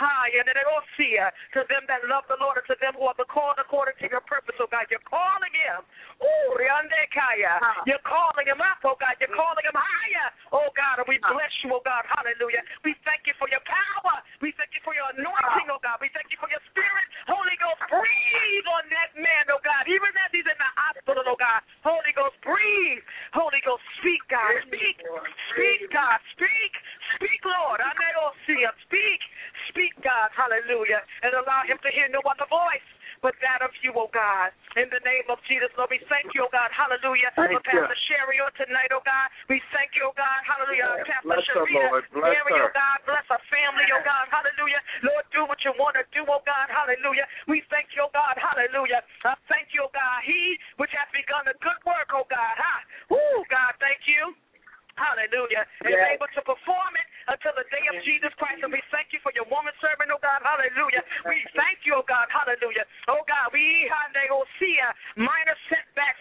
To them that love the Lord and to them who are called according to your purpose, oh God. You're calling him. You're calling him up, oh God. You're calling him higher, oh God. And we bless you, oh God. Hallelujah. We thank you for your power. We thank you for your anointing, oh God. We thank you for your spirit. Holy Ghost, breathe on that man, oh God. Even as he's in the hospital, oh God. Holy Ghost, breathe. Holy Ghost, speak, God. Speak. Speak, God. Speak. Speak, Lord. I may all see him. Speak. Speak, God. Hallelujah. And allow him to hear no other voice but that of you, oh God. In the name of Jesus, Lord, we thank you, oh God. Hallelujah. For Pastor Sherry on tonight, oh God. We thank you, oh God. Hallelujah. Pastor Sharita, Mary, oh God. Bless her family, oh God. Hallelujah. Lord, do what you want to do, oh God. Hallelujah. We thank you, oh God. Hallelujah. I thank you, oh God. He which hath begun a good work, oh God. God, thank you. Hallelujah. And is able to perform it until the day of Jesus Christ. And we thank you for your woman servant, oh God. Hallelujah. We thank you, oh God. Hallelujah. Oh God, we minor setbacks.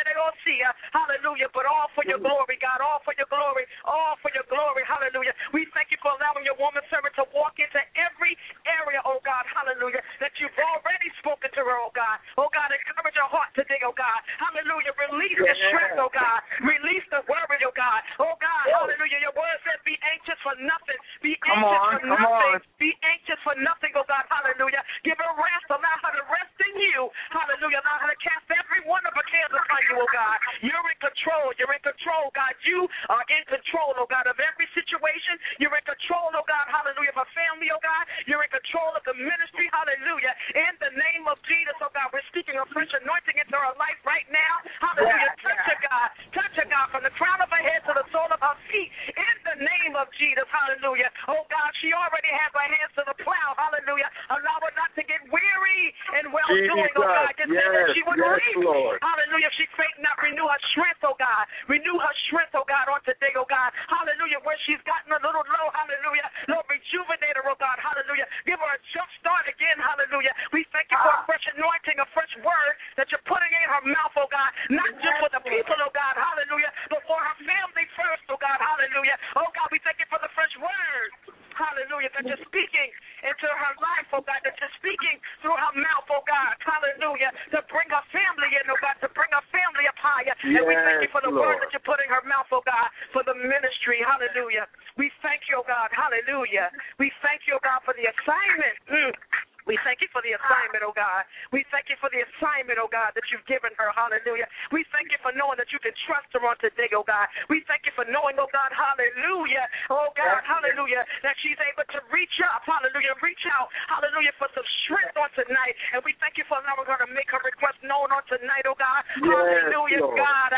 Hallelujah. But all for your glory, God. All for your glory. All for your glory. Hallelujah. We thank you for allowing your woman servant to walk into every area, oh God. Hallelujah. That you've already spoken to her, oh God. Oh God, encourage her heart today, oh God. Hallelujah. Release the strength, oh God. Release the worry, oh God. Oh God, hallelujah. Your word says be anxious for nothing. Be anxious for nothing. Be anxious for nothing, oh God. Hallelujah. Give her rest. Allow her to rest in you. Hallelujah. Allow her to cast every one of her cares upon you, oh God. You're in control. You're in control, God. You are in control, oh God, of every situation. You're in control, oh God. Hallelujah. Of her family, oh God. You're in control of the ministry. Hallelujah. In the name of Jesus, oh God, we're speaking a fresh anointing into her life right now. Hallelujah. Touch her, God. Touch her, God, from the crown of her head to the sole of her feet. In the name of Jesus. Hallelujah. Oh God, she already has her hands to the plow. Hallelujah. Allow her not to get weary and well doing, oh God. You said that she would reap. Hallelujah. If she faint not, renew her strength, oh God. Renew her strength, oh God, on today, oh God. Hallelujah. Where she's gotten a little low, hallelujah. Lord, rejuvenate her, oh God. Hallelujah. Give her a jump start again, hallelujah. We thank you for a fresh anointing, a fresh word that you're putting in her mouth, oh God. Not just for the people, oh God, hallelujah, but for her family first, oh God, hallelujah. Oh God, we thank you for the fresh word, hallelujah, that you're speaking into her life, oh God, that you're speaking through her mouth, oh God, hallelujah, to bring her family in, oh God, to bring her family up higher. And we thank you for the word that you're putting in her mouth, oh God, for the ministry, hallelujah. We thank you, oh God, hallelujah. We thank you, oh God, for the assignment. We thank you for the assignment, oh God. We thank you for the assignment, oh God, that you've given her, hallelujah. We thank you for knowing that you can trust her on today, oh God. We thank you for knowing, oh God, hallelujah, oh God, hallelujah, that she's able to reach up, hallelujah, reach out, hallelujah, for some strength on tonight. And we thank you for allowing her to make her request known on tonight, oh God. Hallelujah, God.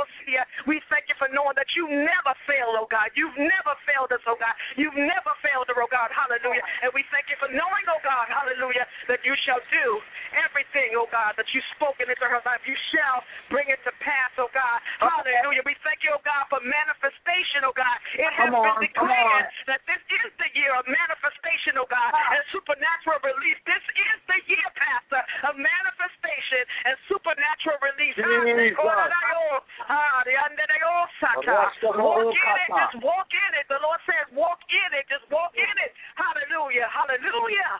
We thank you for knowing that you never fail, oh God. You've never failed us, oh God. You've never failed her, oh God, hallelujah. And we thank you for knowing, oh God, hallelujah, that you shall do everything, oh God, that you've spoken into her life. You shall bring it to pass, oh God. Hallelujah. We thank you, oh God, for manifestation, oh God. It has been declared that this is the year of manifestation, oh God, and supernatural release. This is the year, Pastor, of manifestation and supernatural release. Walk in it. Just walk in it. The Lord says walk in it. Just walk in it. Hallelujah. Hallelujah.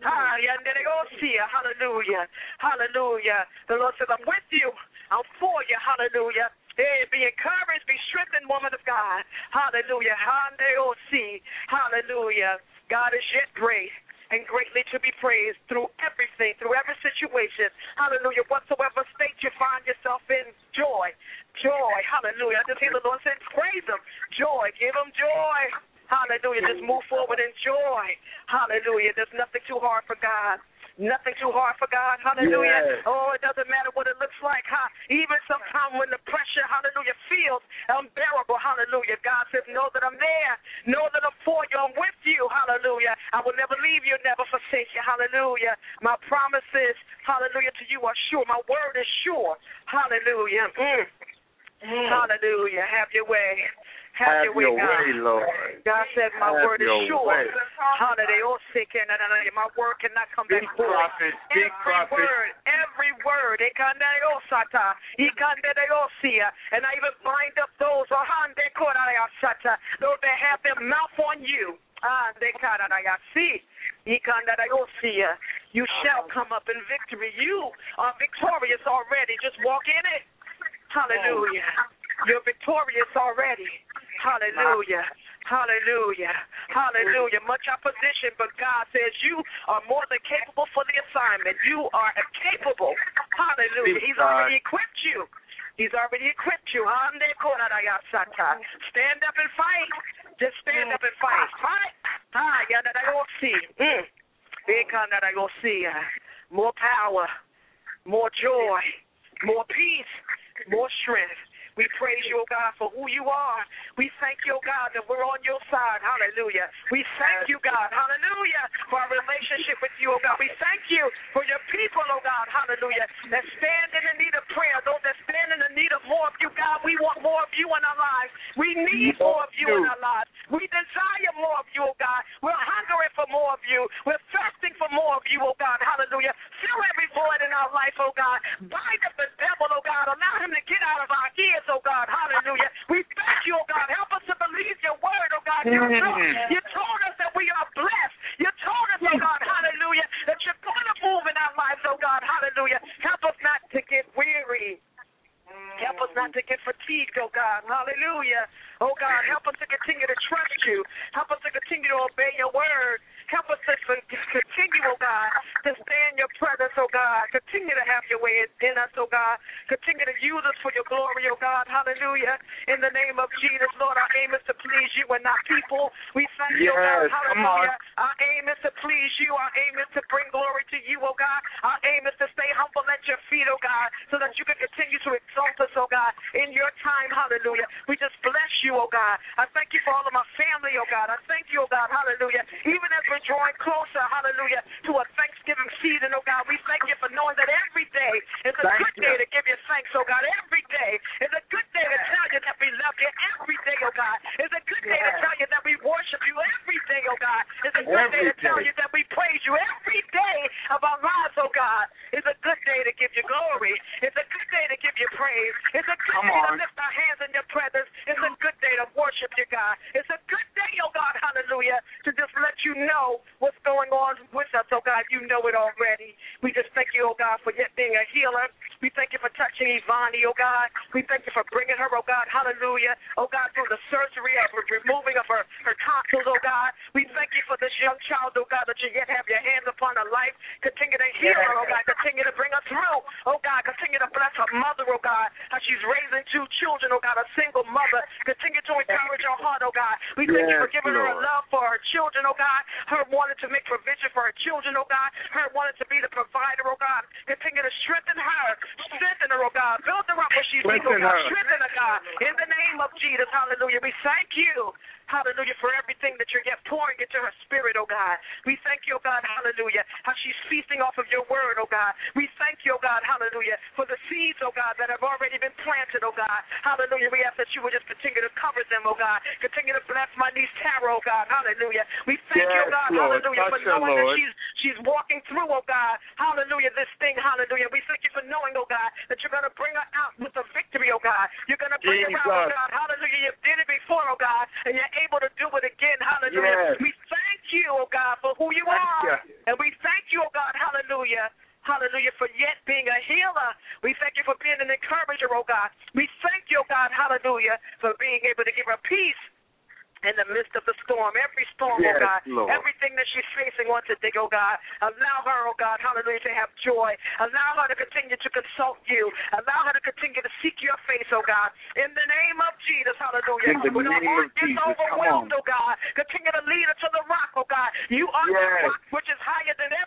Hallelujah. Hallelujah. The Lord says, I'm with you. I'm for you. Hallelujah. Hey, be encouraged, be strengthened, woman of God. Hallelujah. Hallelujah. God is yet great and greatly to be praised through everything, through every situation. Hallelujah. Whatsoever state you find yourself in, joy. Joy. Hallelujah. I just hear the Lord saying, praise him. Joy. Give him joy. Hallelujah. Just move forward in joy. Hallelujah. There's nothing too hard for God. Nothing too hard for God. Hallelujah. Yes. Oh, it doesn't matter what it looks like. Even sometimes when the pressure, hallelujah, feels unbearable. Hallelujah. God says, know that I'm there. Know that I'm for you. I'm with you. Hallelujah. I will never leave you, never forsake you. Hallelujah. My promises, hallelujah, to you are sure. My word is sure. Hallelujah. Hallelujah. Have your way. Have your way, God. Lord. God said, my word is sure. Way. Hallelujah. My word cannot come back void. Every word. And I even bind up those that have their mouth on you. You shall come up in victory. You are victorious already. Just walk in it. Hallelujah. You're victorious already. Hallelujah. Hallelujah. Hallelujah. Much opposition, but God says you are more than capable for the assignment. You are capable. Hallelujah. He's already equipped you. He's already equipped you. Stand up and fight. Just stand up and fight. Fight. More power, more joy, more peace, more strength. We praise you, oh God, for who you are. We thank you, oh God, that we're on your side. Hallelujah. We thank you, God. Hallelujah. For our relationship with you, oh God. We thank you for your people, oh God. Hallelujah. That stand in the need of prayer. Those that stand in the need of more of you, God. We want more of you in our lives. We need more of you in our lives. We desire more of you, oh God. We're hungry for more of you. We're thirsting for more of you, oh God. Hallelujah. Fill every void in our life, oh God. Bind up the devil, oh God. Allow him to get out of our ears, oh God. Hallelujah. We thank you, oh God. Help us to believe your word, oh God. You told us that we are blessed. You told us, oh God, hallelujah, that you're going to move in our lives, oh God. Hallelujah. Help us not to get weary. Help us not to get fatigued, oh God. Hallelujah. Oh God, help us to continue to trust you. Help us to continue to obey your word. Help us to continue, oh God, to stay in your presence, oh God. Continue to have your way in us, oh God. Continue to use us for your glory, oh God. Hallelujah. In the name of Jesus, Lord, our aim is to please you and not people. We thank you, oh God. Hallelujah. Our aim is to please you. Our aim is to bring glory to you, oh God. Our aim is to stay humble at your feet, oh God, so that you can continue to exalt us, oh God, in your time. Hallelujah. We just bless you, oh God. I thank you for all of my family, oh God. I thank you, oh God. Hallelujah. Even as we're drawing closer, hallelujah, to a Thanksgiving season, oh God, we thank you for knowing that every day is a good day to give you thanks, oh God. Every day is a good day to tell you that we love you. Every day, oh God, is a good day to tell you that we worship you. Every day, oh God, is a good day to tell you that we praise you. Every day of our lives, oh God, is a good day to give you glory. It's a good day to give you praise. It's a good day to lift our hands in your presence. It's a good day to worship you, God. It's a good day, oh God, hallelujah, to just let you know what's going on with us, oh God. You know it already. We just thank you, oh God, for yet being a healer. We thank you for touching Ivani, oh God. We thank you for bringing her, oh God, hallelujah, oh God, through the surgery of removing of her tonsils, oh God. We thank you for this young child, oh God, that you yet have your hands upon her life. Continue to heal her, oh God. Continue to bring her through, oh God. Continue to bless her mother, oh God, how she's raising 2 children, oh God, a single mother. Continue to encourage her heart, oh God. We thank you for giving her a love for her children, oh God. Her wanting to make provision for her children, oh God. Her wanting to be the provider, oh God. Continue to strengthen her. Strengthen her, oh God. Build her up where she's weak, oh God. Strengthen her, God. In the name of Jesus, hallelujah. We thank you. Hallelujah, for everything that you're yet pouring into her spirit, oh God. We thank you, oh God, hallelujah, how she's feasting off of your word, oh God. We thank you, oh God, hallelujah, for the seeds, oh God, that have already been planted, oh God. Hallelujah, we ask that you would just continue to cover them, oh God. Continue to bless my niece Tara, oh God, hallelujah. We thank you, oh God, hallelujah, for knowing that she's walking through, oh God, hallelujah, this thing, hallelujah. We thank you for knowing, oh God, that you're going to bring her out with a victory, oh God. You're going to bring her out, oh God, hallelujah. You did it before, oh God, and you're able to do it again, hallelujah. We thank you, oh God, for who you are. And we thank you, oh God, hallelujah. Hallelujah, for yet being a healer. We thank you for being an encourager, oh God. We thank you, oh God, hallelujah, for being able to give her peace in the midst of the storm, every storm, oh God, everything that she's facing on today, oh God. Allow her, oh God, hallelujah, to have joy. Allow her to continue to consult you. Allow her to continue to seek your face, oh God. In the name of Jesus, hallelujah. When her heart gets overwhelmed, oh God, continue to lead her to the rock, oh God. You are the rock which is higher than every situation.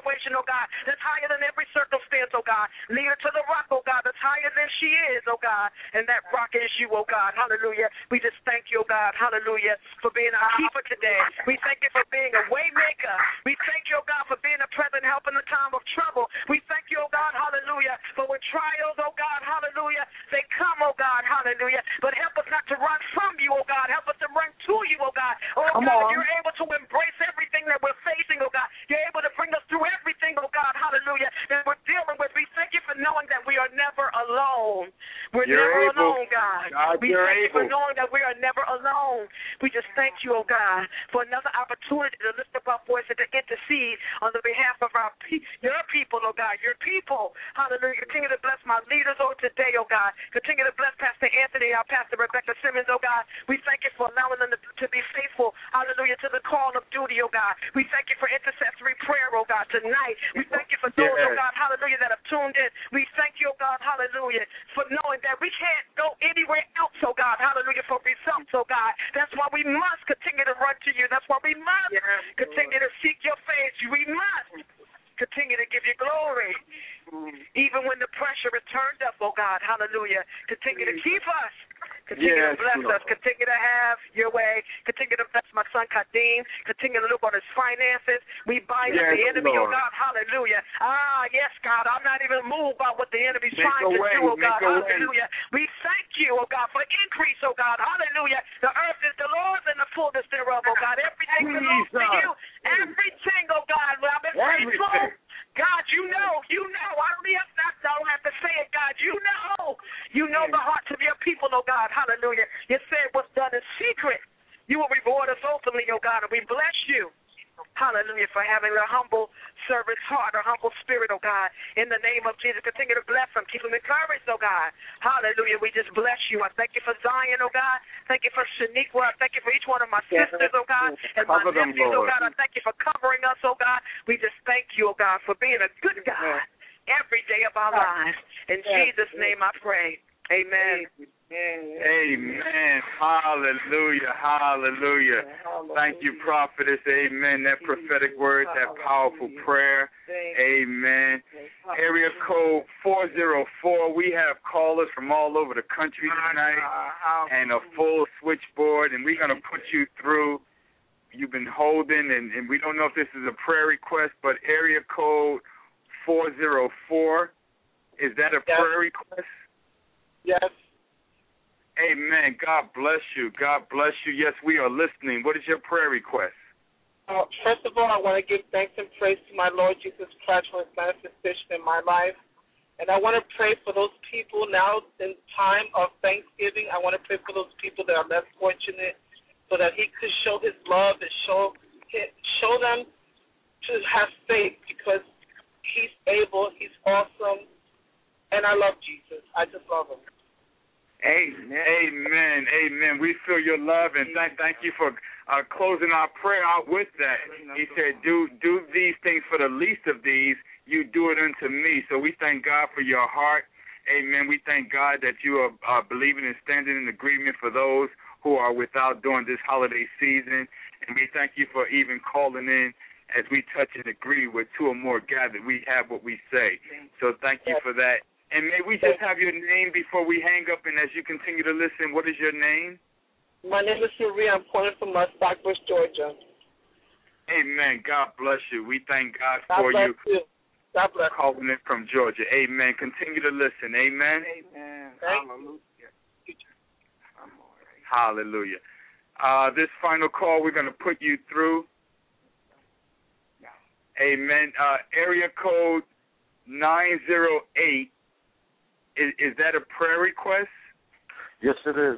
situation, oh God, that's higher than every circumstance, oh God. Lead her to the rock, oh God, that's higher than she is, oh God. And that rock is you, oh God. Hallelujah. We just thank you, oh God. Hallelujah. For being our keeper today. We thank you for being a way maker. We thank you, oh God, for being a present help in the time of trouble. We thank you, oh God, hallelujah, for when trials, oh God, hallelujah, they come, oh God, hallelujah. But help us not to run from you, oh God. Help us to run to you, oh God. Oh God, you're able to embrace everything that we're facing, oh God. You're able to bring us through everything, oh God, hallelujah, that we're dealing with. We thank you for knowing that we are never alone. We're never alone, God. We thank you for knowing that we are never alone. We just thank you, oh God, for another opportunity to lift up our voice and to intercede on the behalf of your people, oh God, your people. Hallelujah. Continue to bless my leaders, oh, today, oh God. Continue to bless Pastor Anthony, our Pastor Rebecca Simmons, oh God. We thank you for allowing them to be faithful, hallelujah, to the call of duty, oh God. We thank you for intercessory prayer, oh God, tonight. We thank you for those, oh God, hallelujah, that have tuned in. We thank you, oh God, hallelujah, for knowing that we can't go anywhere else, oh God, hallelujah, for results, oh God. That's why we must continue to run to you. That's why we must continue to seek your face. We must continue to give you glory. Even when the pressure is turned up, oh God, hallelujah. Continue to keep us. Continue to bless us. Continue to have your way. Continue to bless my son, Kadeem. Continue to look on his finances. We bind up the enemy, oh God, hallelujah. Yes, God, I'm not even moved by what the enemy's trying to do, oh God, hallelujah. We thank you, oh God, for increase, oh God, hallelujah. The earth is the Lord's and the fullness thereof, oh God. Everything belongs to you. Everything, oh God. Well, I've been faithful. God, you know. I don't have to say it, God. You know the hearts of your people, oh God. Hallelujah. You said what's done in secret, you will reward us openly, oh God, and we bless you. Hallelujah, for having a humble service heart, a humble spirit, oh God. In the name of Jesus, continue to bless them. Keep them encouraged, oh God. Hallelujah, we just bless you. I thank you for Zion, oh God. Thank you for Shaniqua. I thank you for each one of my sisters, oh God. And my nephews, oh God. I thank you for covering us, oh God. We just thank you, oh God, for being a good God every day of our lives. In Jesus' name I pray. Amen. Amen. Hallelujah. Hallelujah. Thank you, prophetess. Amen. That prophetic word, that powerful prayer. Amen. Area code 404. We have callers from all over the country tonight and a full switchboard, and we're going to put you through. You've been holding, and we don't know if this is a prayer request, but area code 404. Is that a prayer request? Yes. Amen. God bless you. God bless you. Yes, we are listening. What is your prayer request? First of all, I want to give thanks and praise to my Lord Jesus Christ for his manifestation in my life. And I want to pray for those people now in time of Thanksgiving. I want to pray for those people that are less fortunate so that he could show his love and show them to have faith because he's able, he's awesome, and I love Jesus. I just love him. Amen. Amen. Amen. We feel your love, and thank you for closing our prayer out with that. He said, do these things for the least of these, you do it unto me. So we thank God for your heart. Amen. We thank God that you are believing and standing in agreement for those who are without during this holiday season. And we thank you for even calling in as we touch and agree with two or more gathered. We have what we say. So thank you for that. And may we just have your name before we hang up, and as you continue to listen, what is your name? My name is Maria. I'm calling from Stockbridge, Georgia. Amen. God bless you. We thank God for you. God bless you. Calling in from Georgia. Amen. Continue to listen. Amen. Amen. Hallelujah. Hallelujah. This final call, we're going to put you through. Amen. Area code 908. Is that a prayer request? Yes, it is.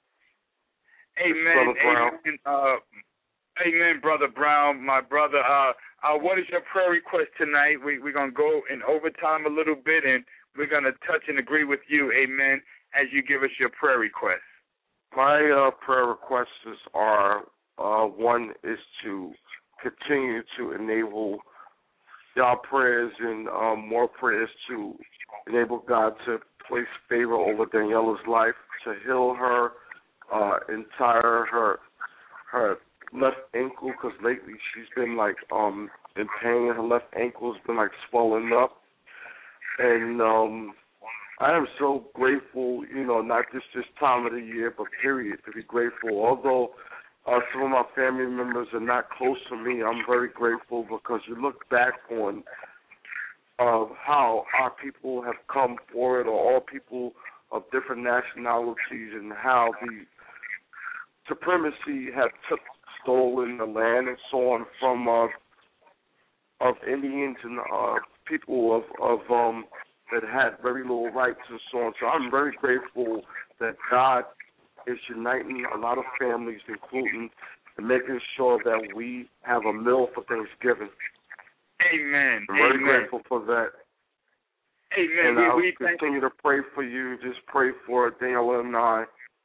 Amen. Brother Amen, Brother Brown. My brother, what is your prayer request tonight? We're going to go in overtime a little bit, and we're going to touch and agree with you, amen, as you give us your prayer request. My prayer requests are, one is to continue to enable y'all prayers and more prayers to enable God to place favor over Daniela's life, to heal her left ankle, because lately she's been like in pain. Her left ankle's been like swelling up, and I am so grateful, not just this time of the year, but period, to be grateful. Although some of my family members are not close to me, I'm very grateful, because you look back on how our people have come forward, or all people of different nationalities, and how the supremacy have stolen the land and so on from of Indians and people of that had very little rights and so on. So I'm very grateful that God is uniting a lot of families, including and making sure that we have a meal for Thanksgiving. Amen. I'm very grateful for that. Amen. And I'll continue to pray for you. Just pray for Daniel and I.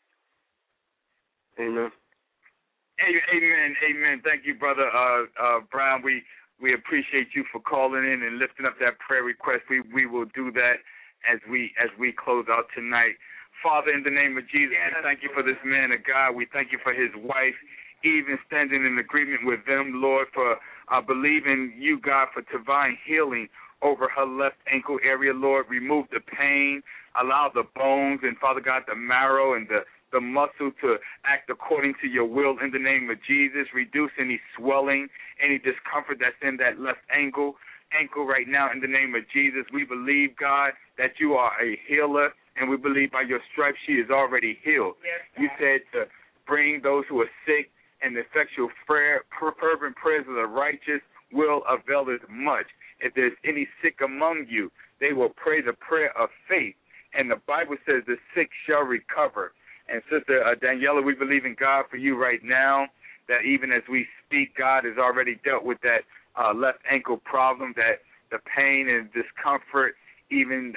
Amen. Amen. Thank you, Brother Brown. We appreciate you for calling in and lifting up that prayer request. We will do that as we close out tonight. Father, in the name of Jesus, we thank you for this man of God. We thank you for his wife, even standing in agreement with them, Lord, for believing you, God, for divine healing over her left ankle area, Lord. Remove the pain, allow the bones and, Father God, the marrow and the muscle to act according to your will in the name of Jesus. Reduce any swelling, any discomfort that's in that left ankle right now in the name of Jesus. We believe, God, that you are a healer, and we believe by your stripes she is already healed. Yes, you said to bring those who are sick, and the effectual fervent prayers of the righteous will avail us much. If there's any sick among you, they will pray the prayer of faith, and the Bible says the sick shall recover. And Sister Daniela, we believe in God for you right now, that even as we speak, God has already dealt with that left ankle problem, that the pain and discomfort, even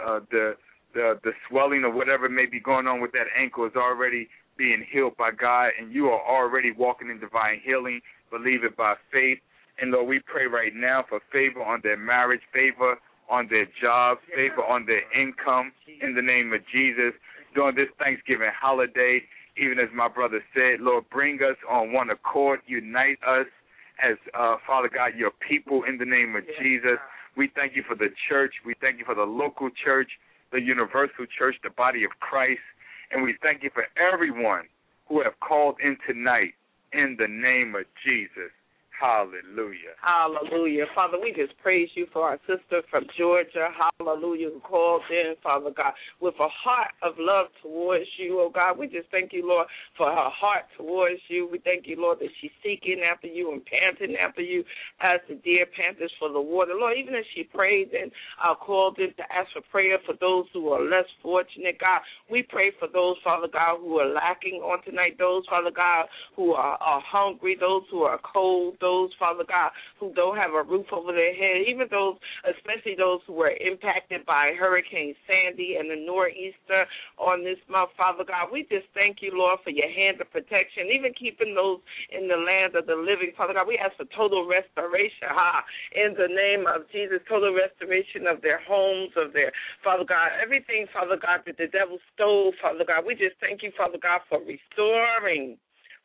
the swelling or whatever may be going on with that ankle is already being healed by God, and you are already walking in divine healing. Believe it by faith. And, Lord, we pray right now for favor on their marriage, favor on their jobs, favor on their income in the name of Jesus. During this Thanksgiving holiday, even as my brother said, Lord, bring us on one accord, unite us as, Father God, your people in the name of Jesus. We thank you for the church. We thank you for the local church, the universal church, the body of Christ. And we thank you for everyone who have called in tonight in the name of Jesus. Hallelujah. Hallelujah. Father, we just praise you for our sister from Georgia, hallelujah, who called in, Father God, with a heart of love towards you, oh God. We just thank you, Lord, for her heart towards you. We thank you, Lord, that she's seeking after you and panting after you as the deer panthers for the water. Lord, even as she prayed and called in to ask for prayer for those who are less fortunate, God, we pray for those, Father God, who are lacking on tonight, those, Father God, who are hungry, those who are cold, those, Father God, who don't have a roof over their head, even those, especially those who were impacted by Hurricane Sandy and the nor'easter on this month, Father God. We just thank you, Lord, for your hand of protection, even keeping those in the land of the living, Father God. We ask for total restoration, in the name of Jesus, total restoration of their homes, of their, Father God, everything, Father God, that the devil stole, Father God. We just thank you, Father God, for restoring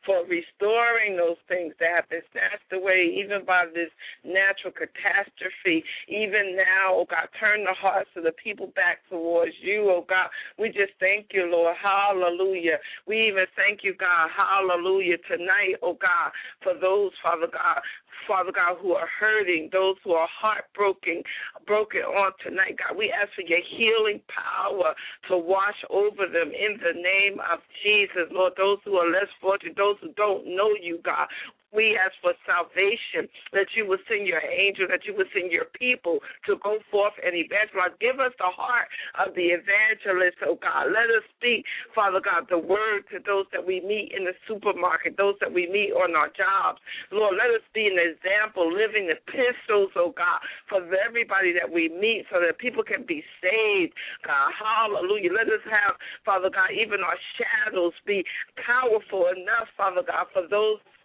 those things that have been snatched away, even by this natural catastrophe. Even now, oh God, turn the hearts of the people back towards you, oh God. We just thank you, Lord. Hallelujah. We even thank you, God. Hallelujah. Tonight, oh God, for those, Father God, who are hurting, those who are broken on tonight, God. We ask for your healing power to wash over them in the name of Jesus, Lord. Those who are less fortunate, those who don't know you, God. We ask for salvation, that you will send your angels, that you will send your people to go forth and evangelize. Give us the heart of the evangelist, oh God. Let us speak, Father God, the word to those that we meet in the supermarket, those that we meet on our jobs. Lord, let us be an example, living epistles, oh God, for everybody that we meet so that people can be saved, God. Hallelujah. Let us have, Father God, even our shadows be powerful enough, Father God, for those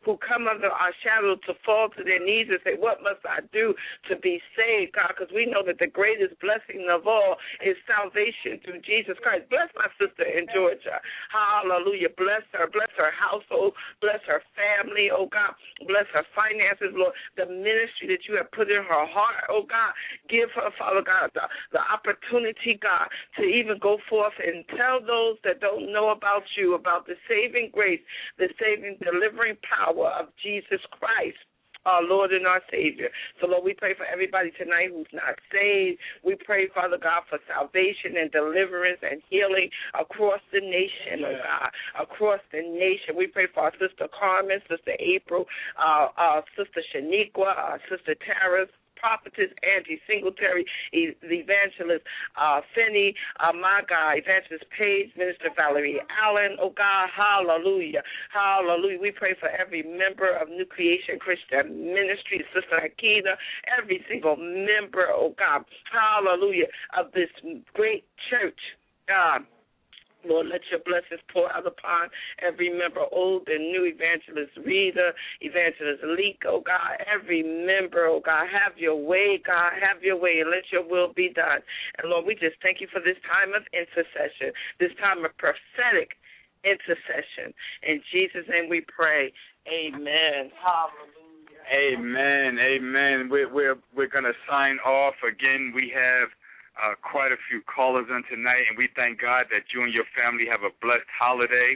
who come under our shadow to fall to their knees and say, what must I do to be saved, God? Because we know that the greatest blessing of all is salvation through Jesus Christ. Bless my sister in Georgia. Hallelujah. Bless her household. Bless her family, oh God. Bless her finances, Lord. The ministry that you have put in her heart, oh God. Give her, Father God, the opportunity, God, to even go forth and tell those that don't know about you, about the saving grace, the saving, delivering power of Jesus Christ, our Lord and our Savior. So, Lord, we pray for everybody tonight who's not saved. We pray, Father God, for salvation and deliverance and healing across the nation, oh God, across the nation. We pray for our Sister Carmen, Sister April, Sister Shaniqua, Sister Tara, Prophetess Angie Singletary, the Evangelist Finney, my God, Evangelist Page, Minister Valerie Allen, oh God, hallelujah, hallelujah. We pray for every member of New Creation Christian Ministry, Sister Akita, every single member, oh God, hallelujah, of this great church, God. Lord, let your blessings pour out upon every member, old and new, Evangelist Rita, Evangelist Leek, oh God, every member, oh God, have your way, God, have your way, and let your will be done. And Lord, we just thank you for this time of intercession, this time of prophetic intercession. In Jesus' name we pray. Amen. Hallelujah. Amen. Amen. We're going to sign off. Again, we have quite a few callers on tonight, and we thank God that you and your family have a blessed holiday.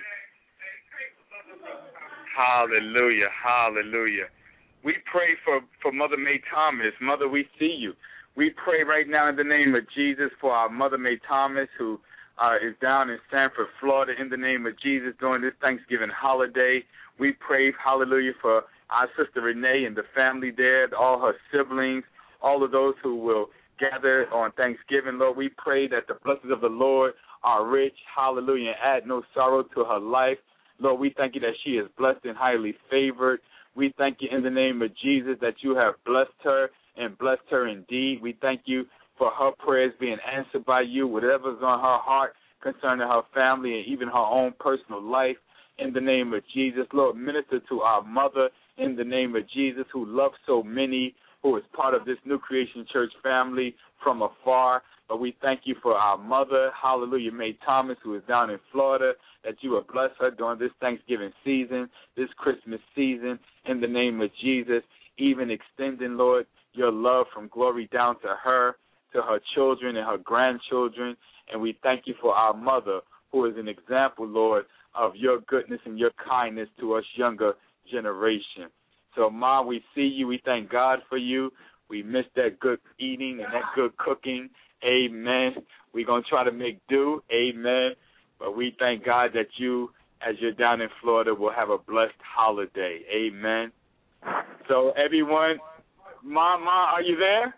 Hallelujah, hallelujah. We pray for Mother May Thomas. Mother, we see you. We pray right now in the name of Jesus for our Mother May Thomas, who is down in Sanford, Florida, in the name of Jesus during this Thanksgiving holiday. We pray, hallelujah, for our sister Renee and the family there, all her siblings, all of those who will gather on Thanksgiving. Lord, we pray that the blessings of the Lord are rich, hallelujah, and add no sorrow to her life. Lord, we thank you that she is blessed and highly favored. We thank you in the name of Jesus that you have blessed her and blessed her indeed. We thank you for her prayers being answered by you, whatever's on her heart concerning her family and even her own personal life. In the name of Jesus, Lord, minister to our mother in the name of Jesus, who loves so many, who is part of this New Creation Church family from afar. But we thank you for our mother, hallelujah, May Thomas, who is down in Florida, that you will bless her during this Thanksgiving season, this Christmas season, in the name of Jesus, even extending, Lord, your love from glory down to her children and her grandchildren. And we thank you for our mother, who is an example, Lord, of your goodness and your kindness to us younger generation. So, Ma, we see you. We thank God for you. We miss that good eating and that good cooking. Amen. We're going to try to make do. Amen. But we thank God that you, as you're down in Florida, will have a blessed holiday. Amen. So, everyone, Ma, are you there?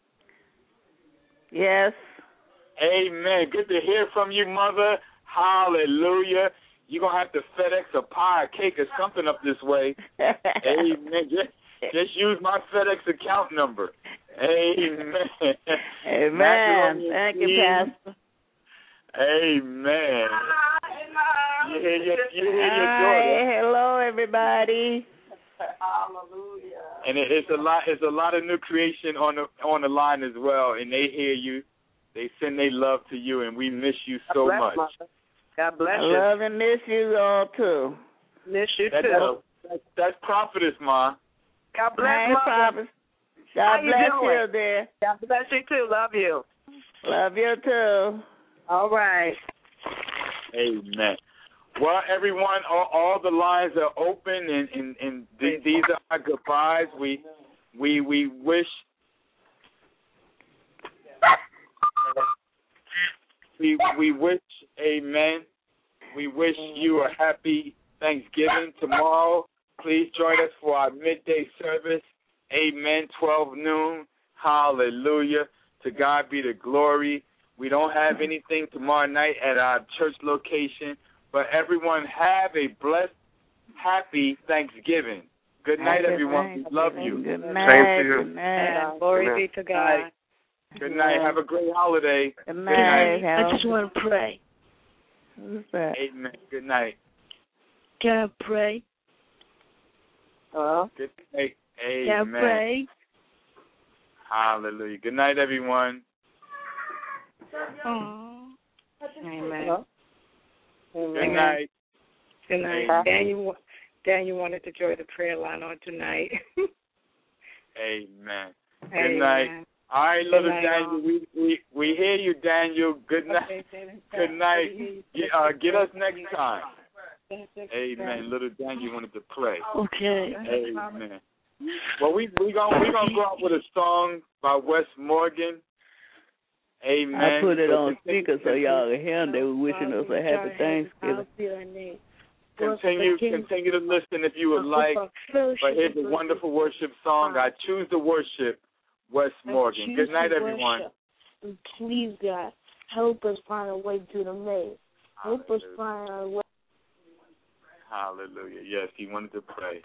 Yes. Amen. Good to hear from you, Mother. Hallelujah. You're going to have to FedEx a pie, a cake, or something up this way. Amen. Just use my FedEx account number. Amen. Amen. Thank you, Pastor. Amen. You hear your daughter. Hello, everybody. Hallelujah. And it's a lot of New Creation on the line as well, and they hear you. They send their love to you, and we miss you so much. Mother. God bless you. I love and miss you all, too. Miss you, too. That's Prophetess, Ma. God bless you, Prophetess. God bless you, dear. God bless you, too. Love you. Love you, too. All right. Amen. Well, everyone, all the lines are open, and these are our goodbyes. We wish we wish, amen. We wish you a happy Thanksgiving tomorrow. Please join us for our midday service. Amen. 12 noon. Hallelujah. To God be the glory. We don't have anything tomorrow night at our church location, but everyone have a blessed, happy Thanksgiving. Good night, everyone. We love you. Good night. Good night. Glory be to God. Good night. Have a great holiday. Good night. I just want to pray. Who's that? Amen. Good night. Can I pray? Good night. Yeah, Amen. pray. Hallelujah. Good night, everyone. Amen. Good night. Good night. Daniel wanted to join the prayer line on tonight. Amen. Good Amen. night. All right, little Daniel, we hear you, Daniel. Good night. Good night. Get us next time. Amen. Little Daniel wanted to play. Okay. Amen. Well, we gonna go out with a song by Wes Morgan. Amen. I put it on speaker so y'all can hear. They were wishing us a happy Thanksgiving. Continue to listen if you would like. But here's a wonderful worship song. I choose to worship Wes Morgan. Good night, everyone. And please, God, help us find a way to the maze. Help us find a way. Hallelujah. Yes, he wanted to pray.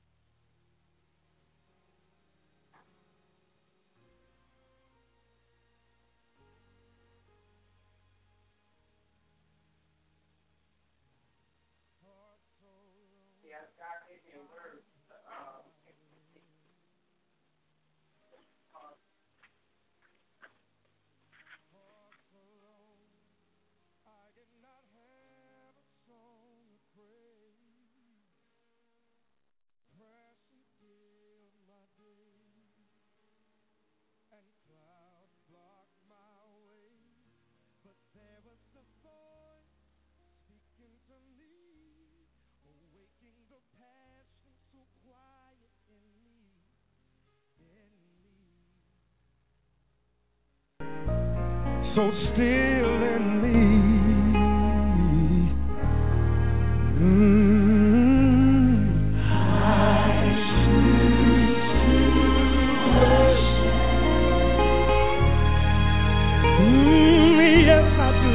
So still in me. Yes, I do.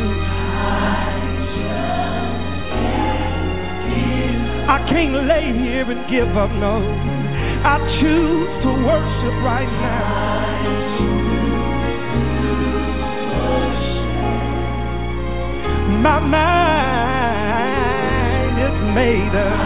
I can't lay here and give up, no. I choose to worship right now. My mind is made up.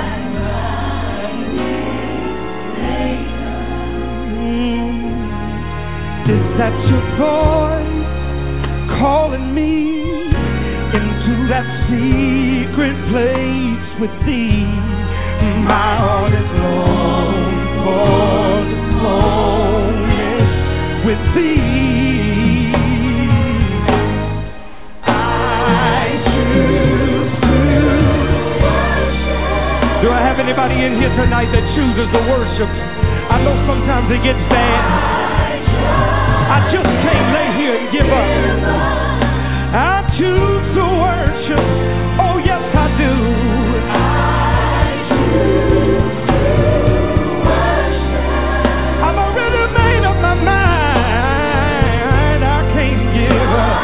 Is that your voice calling me into that secret place with thee? My heart is long for this moment with thee. Do I have anybody in here tonight that chooses to worship? I know sometimes it gets bad. I just can't lay here and give up. I choose to worship. Oh, yes, I do. I've already made up my mind. I can't give up.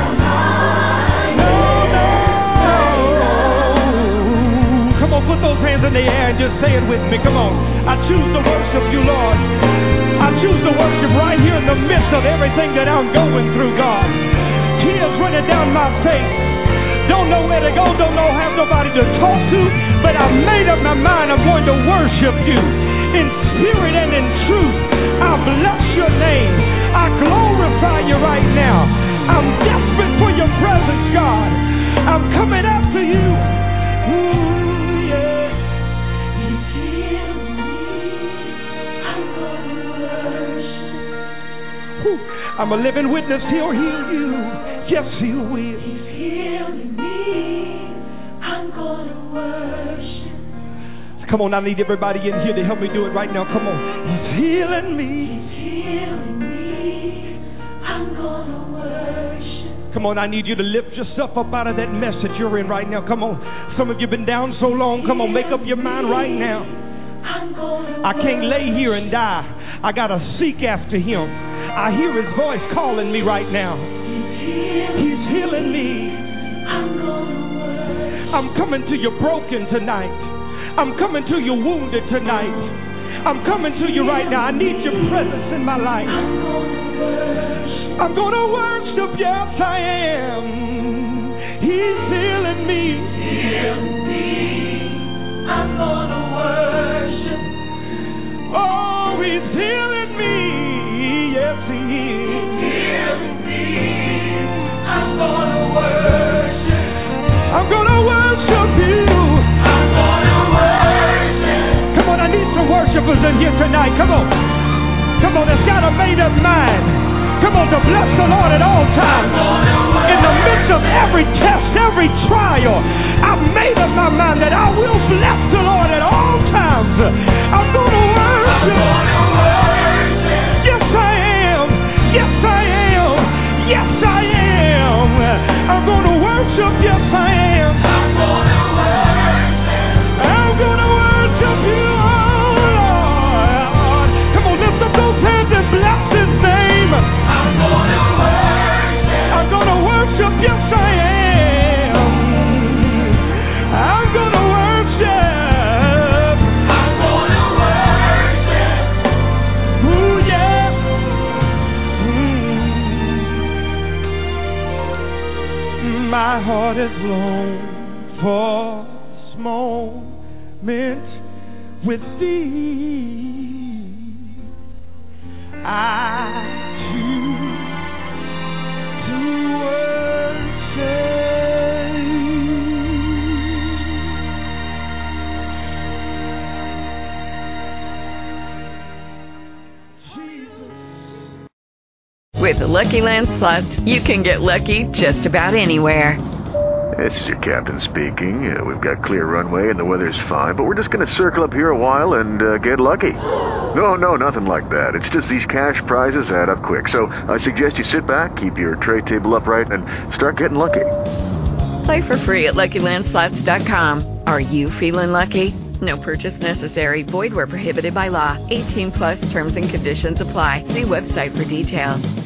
Put those hands in the air and just say it with me. Come on. I choose to worship you, Lord. I choose to worship right here in the midst of everything that I'm going through, God. Tears running down my face. Don't know where to go. Don't know have nobody to talk to. But I made up my mind I'm going to worship you in spirit and in truth. I bless your name. I glorify you right now. I'm desperate for your presence, God. I'm coming after you. I'm a living witness, he'll heal you. Yes, he will. He's healing me. I'm gonna worship. Come on, I need everybody in here to help me do it right now. Come on. He's healing me. He's healing me. I'm gonna worship. Come on, I need you to lift yourself up out of that mess that you're in right now. Come on. Some of you have been down so long. Come on, make up your mind right now. I can't lay here and die. I gotta seek after him. I hear his voice calling me right now. He's healing me. I'm coming to you broken tonight. I'm coming to you wounded tonight. I'm coming to you right now. I need your presence in my life. I'm gonna worship, yes I am. He's healing me. I'm gonna worship. He's healing me. Yes, He is. He's healing me. I'm gonna worship. I'm gonna worship You. I'm gonna worship. Come on, I need some worshipers in here tonight. Come on. Come on, it's got a made-up mind. Come on, to bless the Lord at all times. In the midst of every test, every trial, I've made up my mind that I will bless the Lord at all times. I'm going to worship. Yes, I am. Yes, I am. Yes, I am. I'm going to worship. Yes, I am. I'm going to worship. I'm going to worship You, oh Lord. Come on, lift up those hands and bless His name. I'm going to worship. I'm going to worship. Yes, I am. I'm going to worship. I'm going to worship. Ooh, yeah. My heart is long for this moment with Thee. I choose to worship. With the Lucky Land Slots, you can get lucky just about anywhere. This is your captain speaking. We've got clear runway and the weather's fine, but we're just going to circle up here a while and get lucky. No, nothing like that. It's just these cash prizes add up quick. So I suggest you sit back, keep your tray table upright, and start getting lucky. Play for free at LuckyLandSlots.com. Are you feeling lucky? No purchase necessary. Void where prohibited by law. 18+ terms and conditions apply. See website for details.